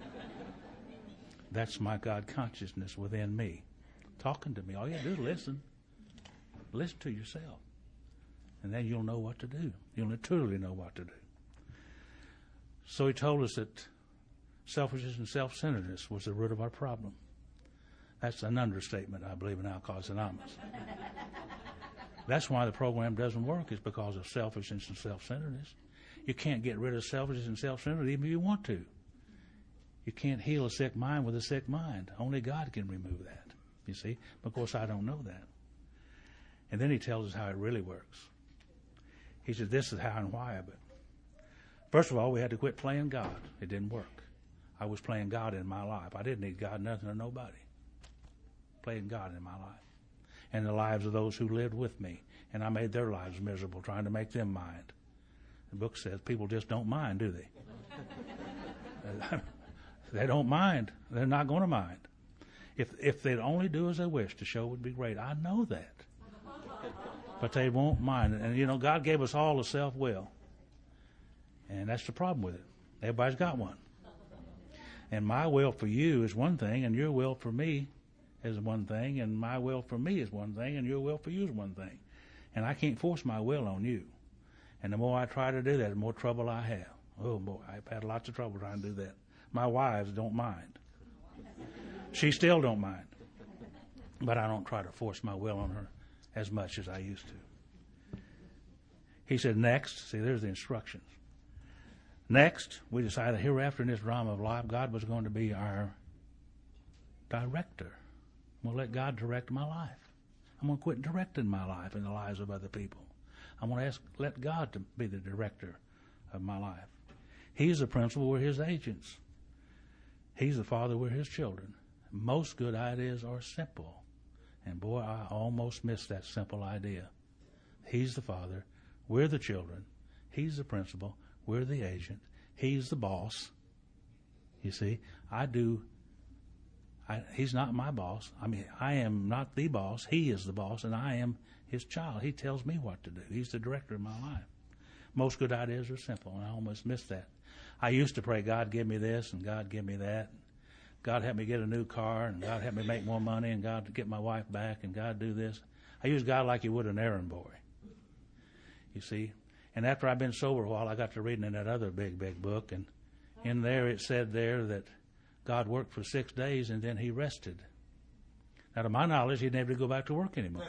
That's my God consciousness within me, talking to me. All you have to do is listen. Listen to yourself. And then you'll know what to do. You'll truly know what to do. So he told us that selfishness and self-centeredness was the root of our problem. That's an understatement, I believe, in Alcoholics Anonymous. That's why the program doesn't work, is because of selfishness and self-centeredness. You can't get rid of selfishness and self-centeredness even if you want to. You can't heal a sick mind with a sick mind. Only God can remove that, you see. Of course, I don't know that. And then he tells us how it really works. He says, this is how and why of it. First of all, we had to quit playing God. It didn't work. I was playing God in my life. I didn't need God, nothing, or nobody. Playing God in my life. And the lives of those who lived with me. And I made their lives miserable, trying to make them mind. The book says people just don't mind, do they? They don't mind. They're not going to mind. If they'd only do as they wish, the show would be great. I know that. But they won't mind. And, God gave us all a self-will. And that's the problem with it. Everybody's got one. And my will for you is one thing, and your will for me is one thing, and my will for me is one thing, and your will for you is one thing. And I can't force my will on you. And the more I try to do that, the more trouble I have. Oh, boy, I've had lots of trouble trying to do that. My wives don't mind. She still don't mind. But I don't try to force my will on her as much as I used to. He said, next, see, there's the instructions. Next, we decided hereafter in this drama of life, God was going to be our director. I'm going to let God direct my life. I'm going to quit directing my life and the lives of other people. I'm going to let God to be the director of my life. He's the principal, we're his agents. He's the father, we're his children. Most good ideas are simple. And boy, I almost missed that simple idea. He's the father, we're the children. He's the principal, we're the agent. He's the boss. You see, he's not my boss. I mean, I am not the boss. He is the boss, and I am his child. He tells me what to do. He's the director of my life. Most good ideas are simple, and I almost missed that. I used to pray, God, give me this, and God, give me that. God, help me get a new car, and God, help me make more money, and God, get my wife back, and God, do this. I use God like you would an errand boy. You see? And after I've been sober a while, I got to reading in that other big book, and in there it said there that God worked for 6 days, and then he rested. Now, to my knowledge, he'd never go back to work anymore.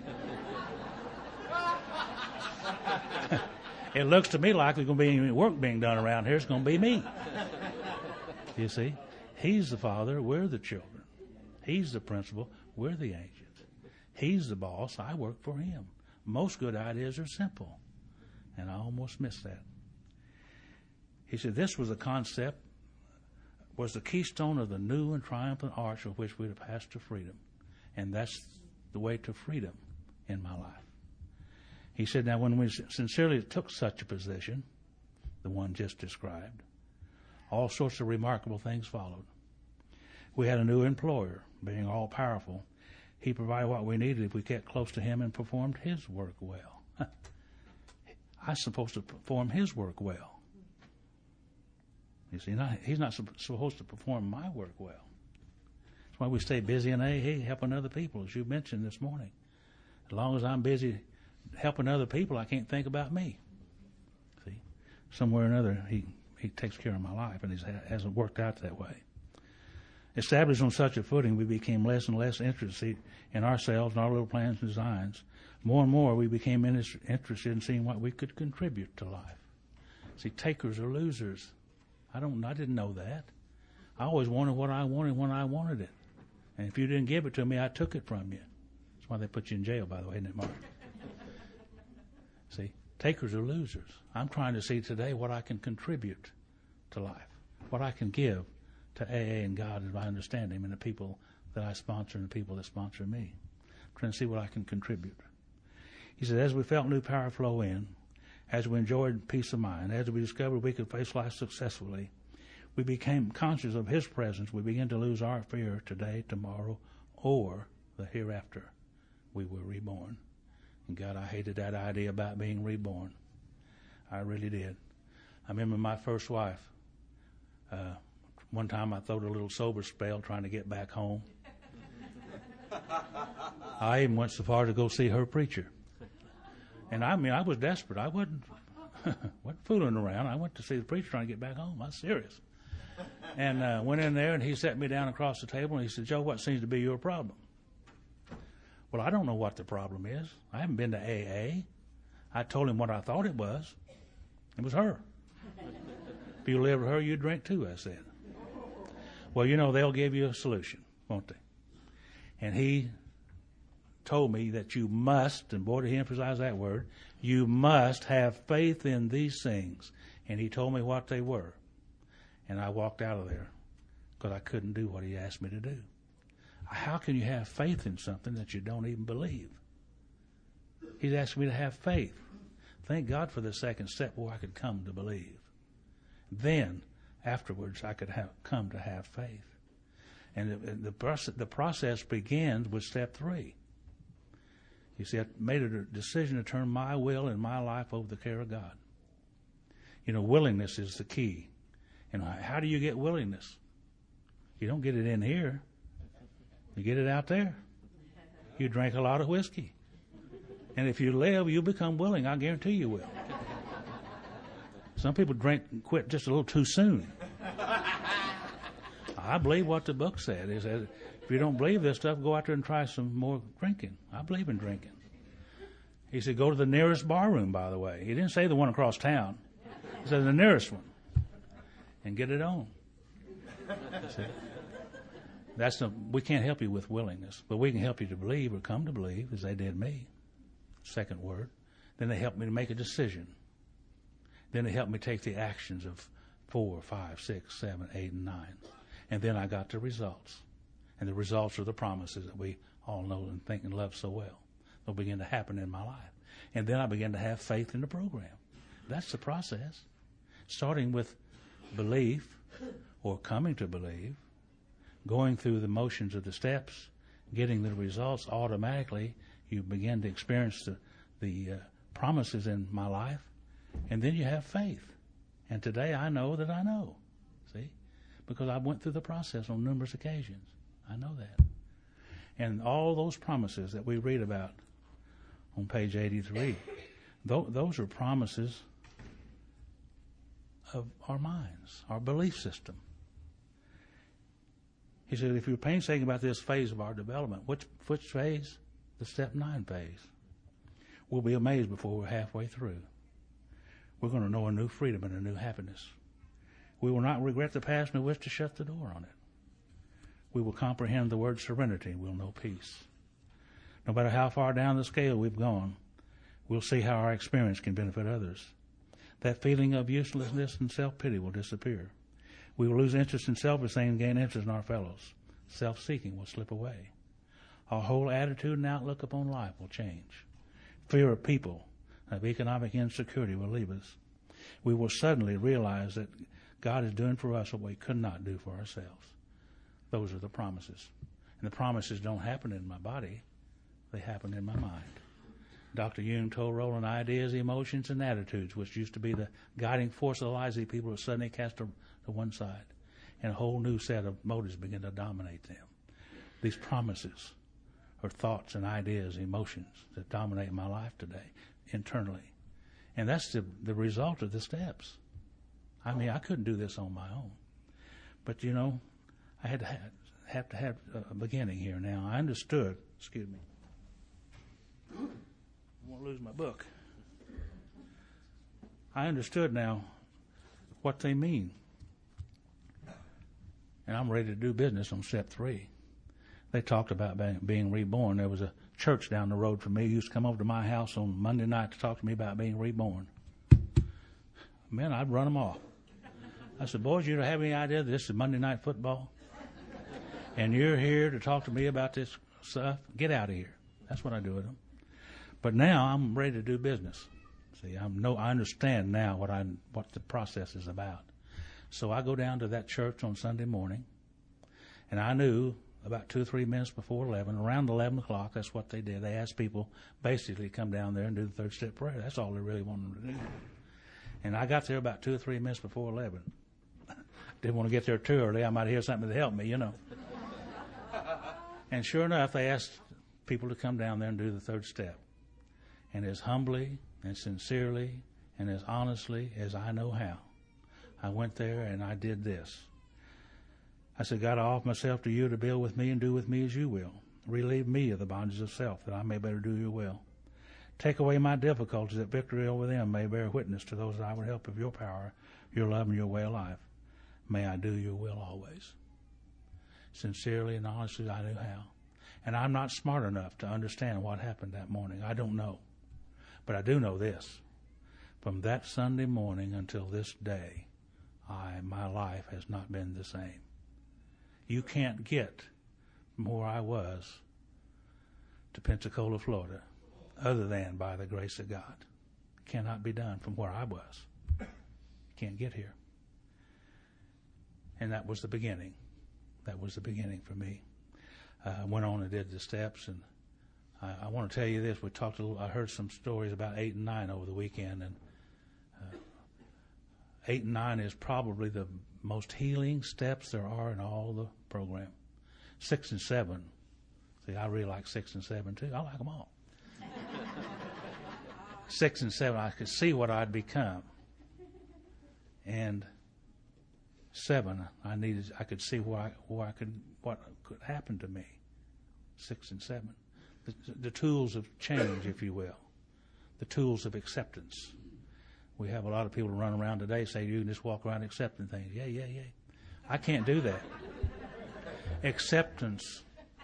It looks to me like there's going to be any work being done around here. It's going to be me. You see? He's the father. We're the children. He's the principal. We're the agent. He's the boss. I work for him. Most good ideas are simple. And I almost missed that. He said this was a concept, was the keystone of the new and triumphant arch of which we have passed to freedom. And that's the way to freedom in my life. He said, now when we sincerely took such a position, the one just described, all sorts of remarkable things followed. We had a new employer, being all-powerful. He provided what we needed if we kept close to him and performed his work well. I'm supposed to perform his work well. You see, he's not supposed to perform my work well. That's why we stay busy in AA, helping other people, as you mentioned this morning. As long as I'm busy helping other people, I can't think about me. See, somewhere or another, he takes care of my life, and it hasn't worked out that way. Established on such a footing, we became less and less interested in ourselves and our little plans and designs. More and more, we became interested in seeing what we could contribute to life. See, takers are losers. I didn't know that. I always wanted what I wanted when I wanted it. And if you didn't give it to me, I took it from you. That's why they put you in jail, by the way, isn't it, Mark? See, takers are losers. I'm trying to see today what I can contribute to life, what I can give to AA and God as I understand Him and the people that I sponsor and the people that sponsor me. I'm trying to see what I can contribute. He said, as we felt new power flow in, as we enjoyed peace of mind, as we discovered we could face life successfully, we became conscious of His presence. We began to lose our fear today, tomorrow, or the hereafter. We were reborn. And God, I hated that idea about being reborn. I really did. I remember my first wife. One time I throwed a little sober spell trying to get back home. I even went so far to go see her preacher. And I mean, I was desperate. I wasn't fooling around. I went to see the preacher trying to get back home. I was serious. And went in there, and he sat me down across the table, and he said, Joe, what seems to be your problem? Well, I don't know what the problem is. I haven't been to AA. I told him what I thought it was. It was her. If you live with her, you drink too, I said. Well, you know, they'll give you a solution, won't they? And he told me that you must, and boy, did he emphasize that word, you must have faith in these things. And he told me what they were. And I walked out of there because I couldn't do what he asked me to do. How can you have faith in something that you don't even believe? He's asked me to have faith. Thank God for the second step where I could come to believe. Then, afterwards, I could come to have faith. And the process begins with step 3. You see, I made a decision to turn my will and my life over the care of God. You know, willingness is the key. And how do you get willingness? You don't get it in here. You get it out there. You drink a lot of whiskey. And if you live, you'll become willing. I guarantee you will. Some people drink and quit just a little too soon. I believe what the book said. It said, if you don't believe this stuff, go out there and try some more drinking. I believe in drinking. He said, go to the nearest bar room, by the way. He didn't say the one across town. He said the nearest one. And get it on. We can't help you with willingness, but we can help you to believe or come to believe, as they did me. Second word. Then they helped me to make a decision. Then they helped me take the actions of 4, 5, 6, 7, 8, and 9. And then I got the results. And the results are the promises that we all know and think and love so well. They'll begin to happen in my life. And then I began to have faith in the program. That's the process. Starting with belief or coming to believe, going through the motions of the steps, getting the results automatically, you begin to experience the promises in my life, and then you have faith. And today I know that I know, see, because I went through the process on numerous occasions. I know that. And all those promises that we read about on page 83, those are promises of our minds, our belief system. He said, if you're painstaking about this phase of our development, which phase? The step 9 phase. We'll be amazed before we're halfway through. We're going to know a new freedom and a new happiness. We will not regret the past nor wish to shut the door on it. We will comprehend the word serenity and we'll know peace. No matter how far down the scale we've gone, we'll see how our experience can benefit others. That feeling of uselessness and self-pity will disappear. We will lose interest in self-esteem and gain interest in our fellows. Self-seeking will slip away. Our whole attitude and outlook upon life will change. Fear of people, of economic insecurity will leave us. We will suddenly realize that God is doing for us what we could not do for ourselves. Those are the promises. And the promises don't happen in my body. They happen in my mind. Dr. Jung told Roland, ideas, emotions, and attitudes, which used to be the guiding force of the lives of people, are suddenly cast to one side. And a whole new set of motives begin to dominate them. These promises are thoughts and ideas, emotions that dominate my life today, internally. And that's the result of the steps. I mean, I couldn't do this on my own. But, you know, I had to have a beginning here now. I understood, excuse me. I won't lose my book. I understood now what they mean. And I'm ready to do business on step 3. They talked about being reborn. There was a church down the road from me who used to come over to my house on Monday night to talk to me about being reborn. Man, I'd run them off. I said, boys, you don't have any idea that this is Monday Night Football? And you're here to talk to me about this stuff? Get out of here. That's what I do with them. But now I'm ready to do business. See, I understand now what the process is about. So I go down to that church on Sunday morning, and I knew about 2 or 3 minutes before 11, around 11 o'clock, that's what they did. They asked people basically to come down there and do the 3rd step prayer. That's all they really wanted them to do. And I got there about 2 or 3 minutes before 11. Didn't want to get there too early. I might hear something to help me, you know. And sure enough, they asked people to come down there and do the 3rd step. And as humbly and sincerely and as honestly as I know how, I went there and I did this. I said, God, I offer myself to you to build with me and do with me as you will. Relieve me of the bondages of self, that I may better do your will. Take away my difficulties, that victory over them may bear witness to those that I would help of your power, your love, and your way of life. May I do your will always. Sincerely and honestly, I knew how. And I'm not smart enough to understand what happened that morning. I don't know. But I do know this. From that Sunday morning until this day, my life has not been the same. You can't get from where I was to Pensacola, Florida, other than by the grace of God. It cannot be done from where I was. Can't get here. And that was the beginning. That was the beginning for me. I went on and did the steps, and I want to tell you this. We talked a little. I heard some stories about 8 and 9 over the weekend, and 8 and 9 is probably the most healing steps there are in all the program. 6 and 7. See, I really like 6 and 7 too. I like them all. 6 and 7, I could see what I'd become. And 7, I could see what could happen to me. 6 and 7. The tools of change, if you will. The tools of acceptance. We have a lot of people run around today say you can just walk around accepting things. Yeah. I can't do that. Acceptance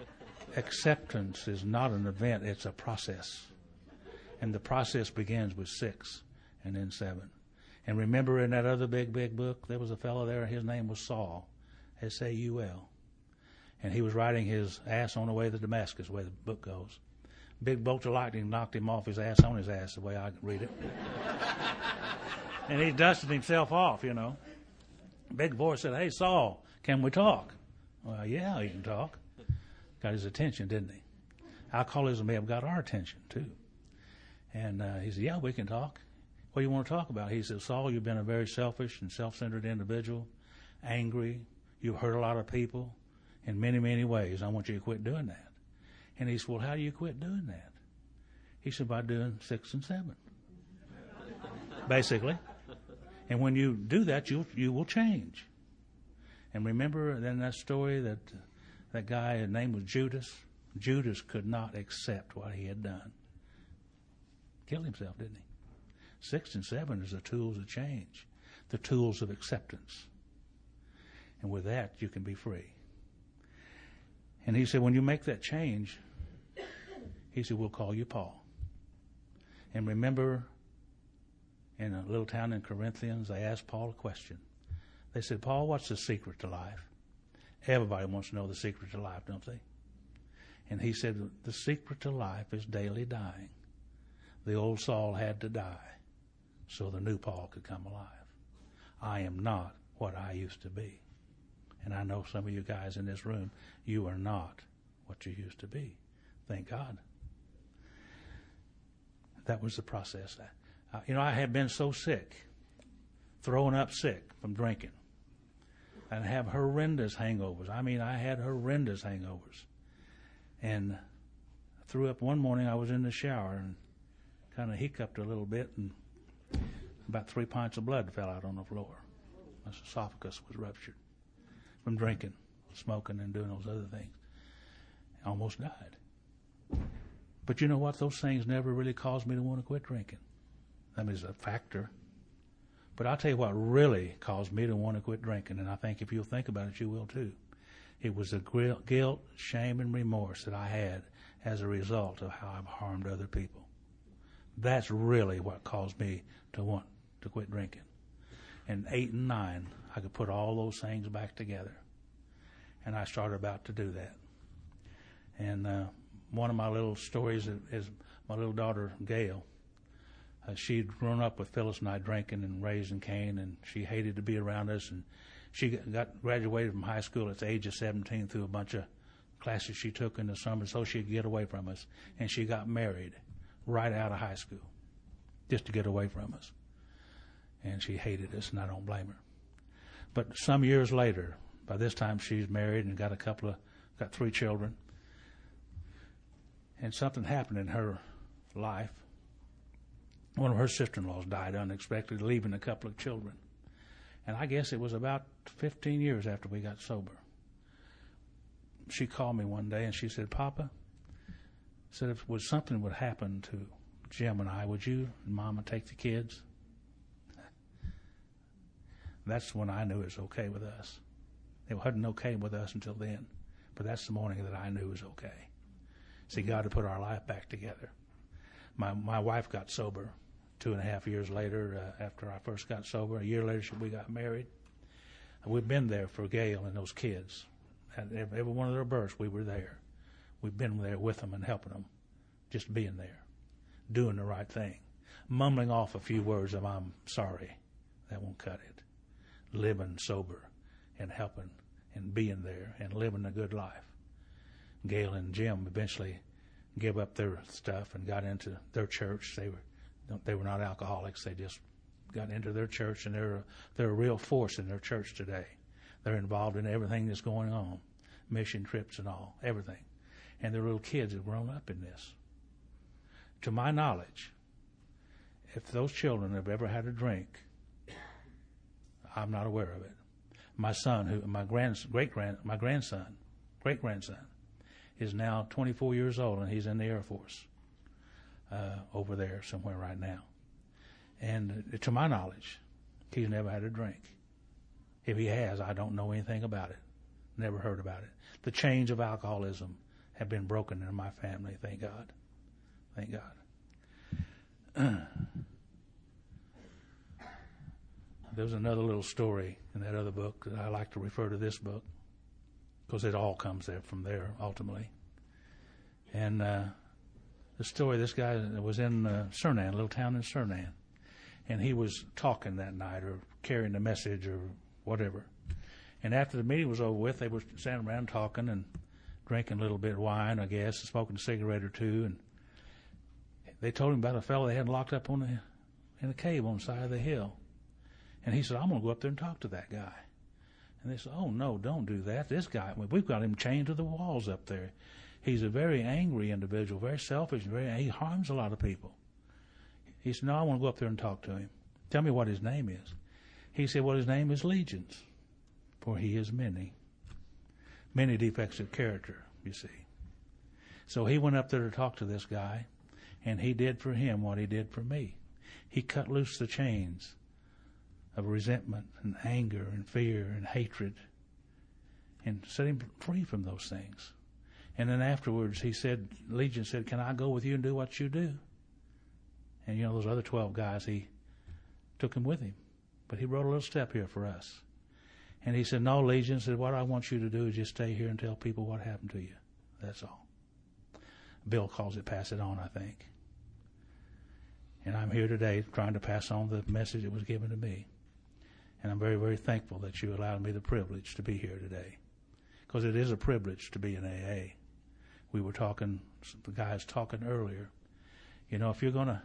is not an event, it's a process. And the process begins with 6 and then 7. And remember in that other big book, there was a fellow there, his name was Saul, S-A-U-L. And he was riding his ass on the way to Damascus, the way the book goes. Big bolt of lightning knocked him off his ass on his ass, the way I read it. And he dusted himself off, you know. Big voice said, "Hey, Saul, can we talk?" Well, yeah, he can talk. Got his attention, didn't he? Alcoholism may have got our attention, too. And he said, "Yeah, we can talk. What do you want to talk about?" He said, "Saul, you've been a very selfish and self-centered individual, angry. You've hurt a lot of people in many, many ways. I want you to quit doing that." And he said, "Well, how do you quit doing that?" He said, "By doing 6 and 7. Basically. And when you do that, you will change. And remember then that story that guy, his name was Judas. Judas could not accept what he had done. Killed himself, didn't he? 6 and 7 is the tools of change, the tools of acceptance. And with that, you can be free. And he said, when you make that change, he said, we'll call you Paul. And remember, in a little town in Corinthians, they asked Paul a question. They said, "Paul, what's the secret to life?" Everybody wants to know the secret to life, don't they? And he said, the secret to life is daily dying. The old Saul had to die so the new Paul could come alive. I am not what I used to be. And I know some of you guys in this room, you are not what you used to be. Thank God. That was the process. I had been so sick, throwing up sick from drinking, and have horrendous hangovers. I mean, I had horrendous hangovers. And I threw up one morning. I was in the shower and kind of hiccuped a little bit, and about 3 pints of blood fell out on the floor. My esophagus was ruptured from drinking, smoking, and doing those other things. I almost died. But you know what? Those things never really caused me to want to quit drinking. That is a factor. But I'll tell you what really caused me to want to quit drinking, and I think if you'll think about it, you will too. It was the guilt, shame, and remorse that I had as a result of how I've harmed other people. That's really what caused me to want to quit drinking. And 8 and 9, I could put all those things back together. And I started about to do that. And one of my little stories is my little daughter, Gail. She'd grown up with Phyllis and I drinking and raised in Cain, and she hated to be around us. And she graduated from high school at the age of 17 through a bunch of classes she took in the summer so she'd get away from us. And she got married right out of high school just to get away from us. And she hated us, and I don't blame her. But some years later, by this time she's married and got 3 children. And something happened in her life. One of her sister-in-laws died unexpectedly, leaving a couple of children. And I guess it was about 15 years after we got sober. She called me one day and she said, "Papa," said, "if something would happen to Jim and I, would you and Mama take the kids?" That's when I knew it was okay with us. It wasn't okay with us until then. But that's the morning that I knew it was okay. See, God had put our life back together. My wife got sober 2.5 years later after I first got sober. A year later, we got married. We've been there for Gail and those kids. At every one of their births, we were there. We've been there with them and helping them, just being there, doing the right thing, mumbling off a few words of "I'm sorry." That won't cut it. Living sober and helping and being there and living a good life. Gail and Jim eventually gave up their stuff and got into their church. They were not alcoholics. They just got into their church, and they're a real force in their church today. They're involved in everything that's going on, mission trips and all, everything. And their little kids have grown up in this. To my knowledge, if those children have ever had a drink, I'm not aware of it. My son, my great-grandson, is now 24 years old, and he's in the Air Force over there somewhere right now. And to my knowledge, he's never had a drink. If he has, I don't know anything about it. Never heard about it. The chains of alcoholism have been broken in my family, thank God. Thank God. There's another little story in that other book that I like to refer to this book because it all comes from there ultimately. And the story, this guy was in Suriname, a little town in Suriname, and he was talking that night or carrying a message or whatever. And after the meeting was over with, they were standing around talking and drinking a little bit of wine, I guess, and smoking a cigarette or two. And they told him about a fellow they had locked up in a cave on the side of the hill. And he said, I'm going to go up there and talk to that guy. And they said, oh, no, don't do that. This guy, we've got him chained to the walls up there. He's a very angry individual, very selfish, he harms a lot of people. He said, no, I want to go up there and talk to him. Tell me what his name is. He said, well, his name is Legions, for he is many defects of character, you see. So he went up there to talk to this guy, and he did for him what he did for me. He cut loose the chains of resentment and anger and fear and hatred and set him free from those things. And then afterwards he said, Legion said, can I go with you and do what you do? And those other 12 guys, he took him with him. But he wrote a little step here for us. And he said, no, Legion said, what I want you to do is just stay here and tell people what happened to you. That's all. Bill calls it pass it on, I think. And I'm here today trying to pass on the message that was given to me. And I'm very, very thankful that you allowed me the privilege to be here today. Because it is a privilege to be in AA. We were talking, the guys talking earlier. If you're gonna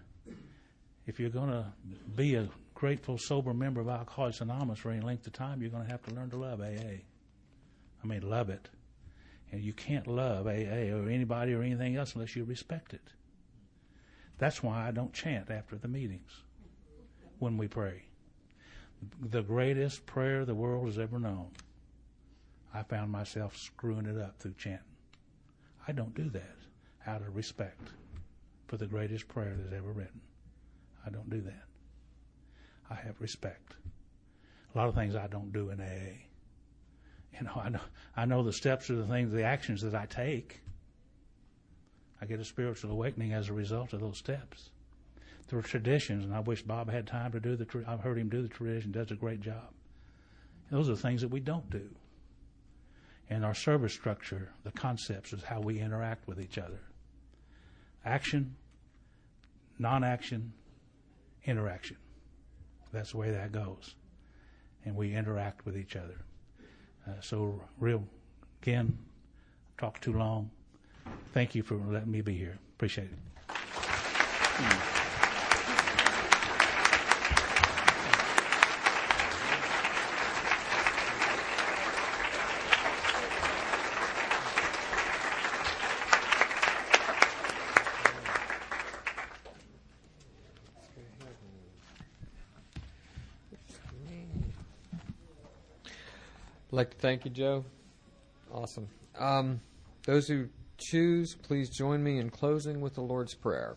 be a grateful, sober member of Alcoholics Anonymous for any length of time, you're gonna have to learn to love AA. I mean, love it. And you can't love AA or anybody or anything else unless you respect it. That's why I don't chant after the meetings when we pray. The greatest prayer the world has ever known, I found myself screwing it up through chanting. I don't do that out of respect for the greatest prayer that's ever written. I don't do that. I have respect. A lot of things I don't do in AA. I know the steps are the things, the actions that I take. I get a spiritual awakening as a result of those steps. There are traditions, and I wish Bob had time to do I've heard him do the tradition, does a great job. And those are the things that we don't do. And our service structure, the concepts, is how we interact with each other. Action, non-action, interaction. That's the way that goes. And we interact with each other. Again, talked too long. Thank you for letting me be here. Appreciate it. I'd like to thank you, Joe. Awesome. Those who choose, please join me in closing with the Lord's Prayer.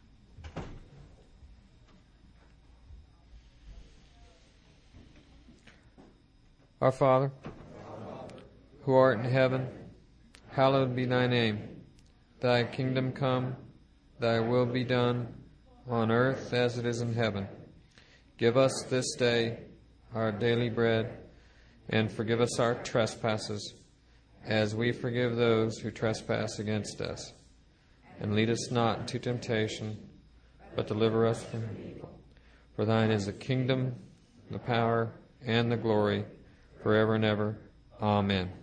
Our Father, who art in heaven, hallowed be thy name. Thy kingdom come, thy will be done, on earth as it is in heaven. Give us this day our daily bread, and forgive us our trespasses, as we forgive those who trespass against us. And lead us not into temptation, but deliver us from evil. For thine is the kingdom, the power, and the glory, forever and ever. Amen.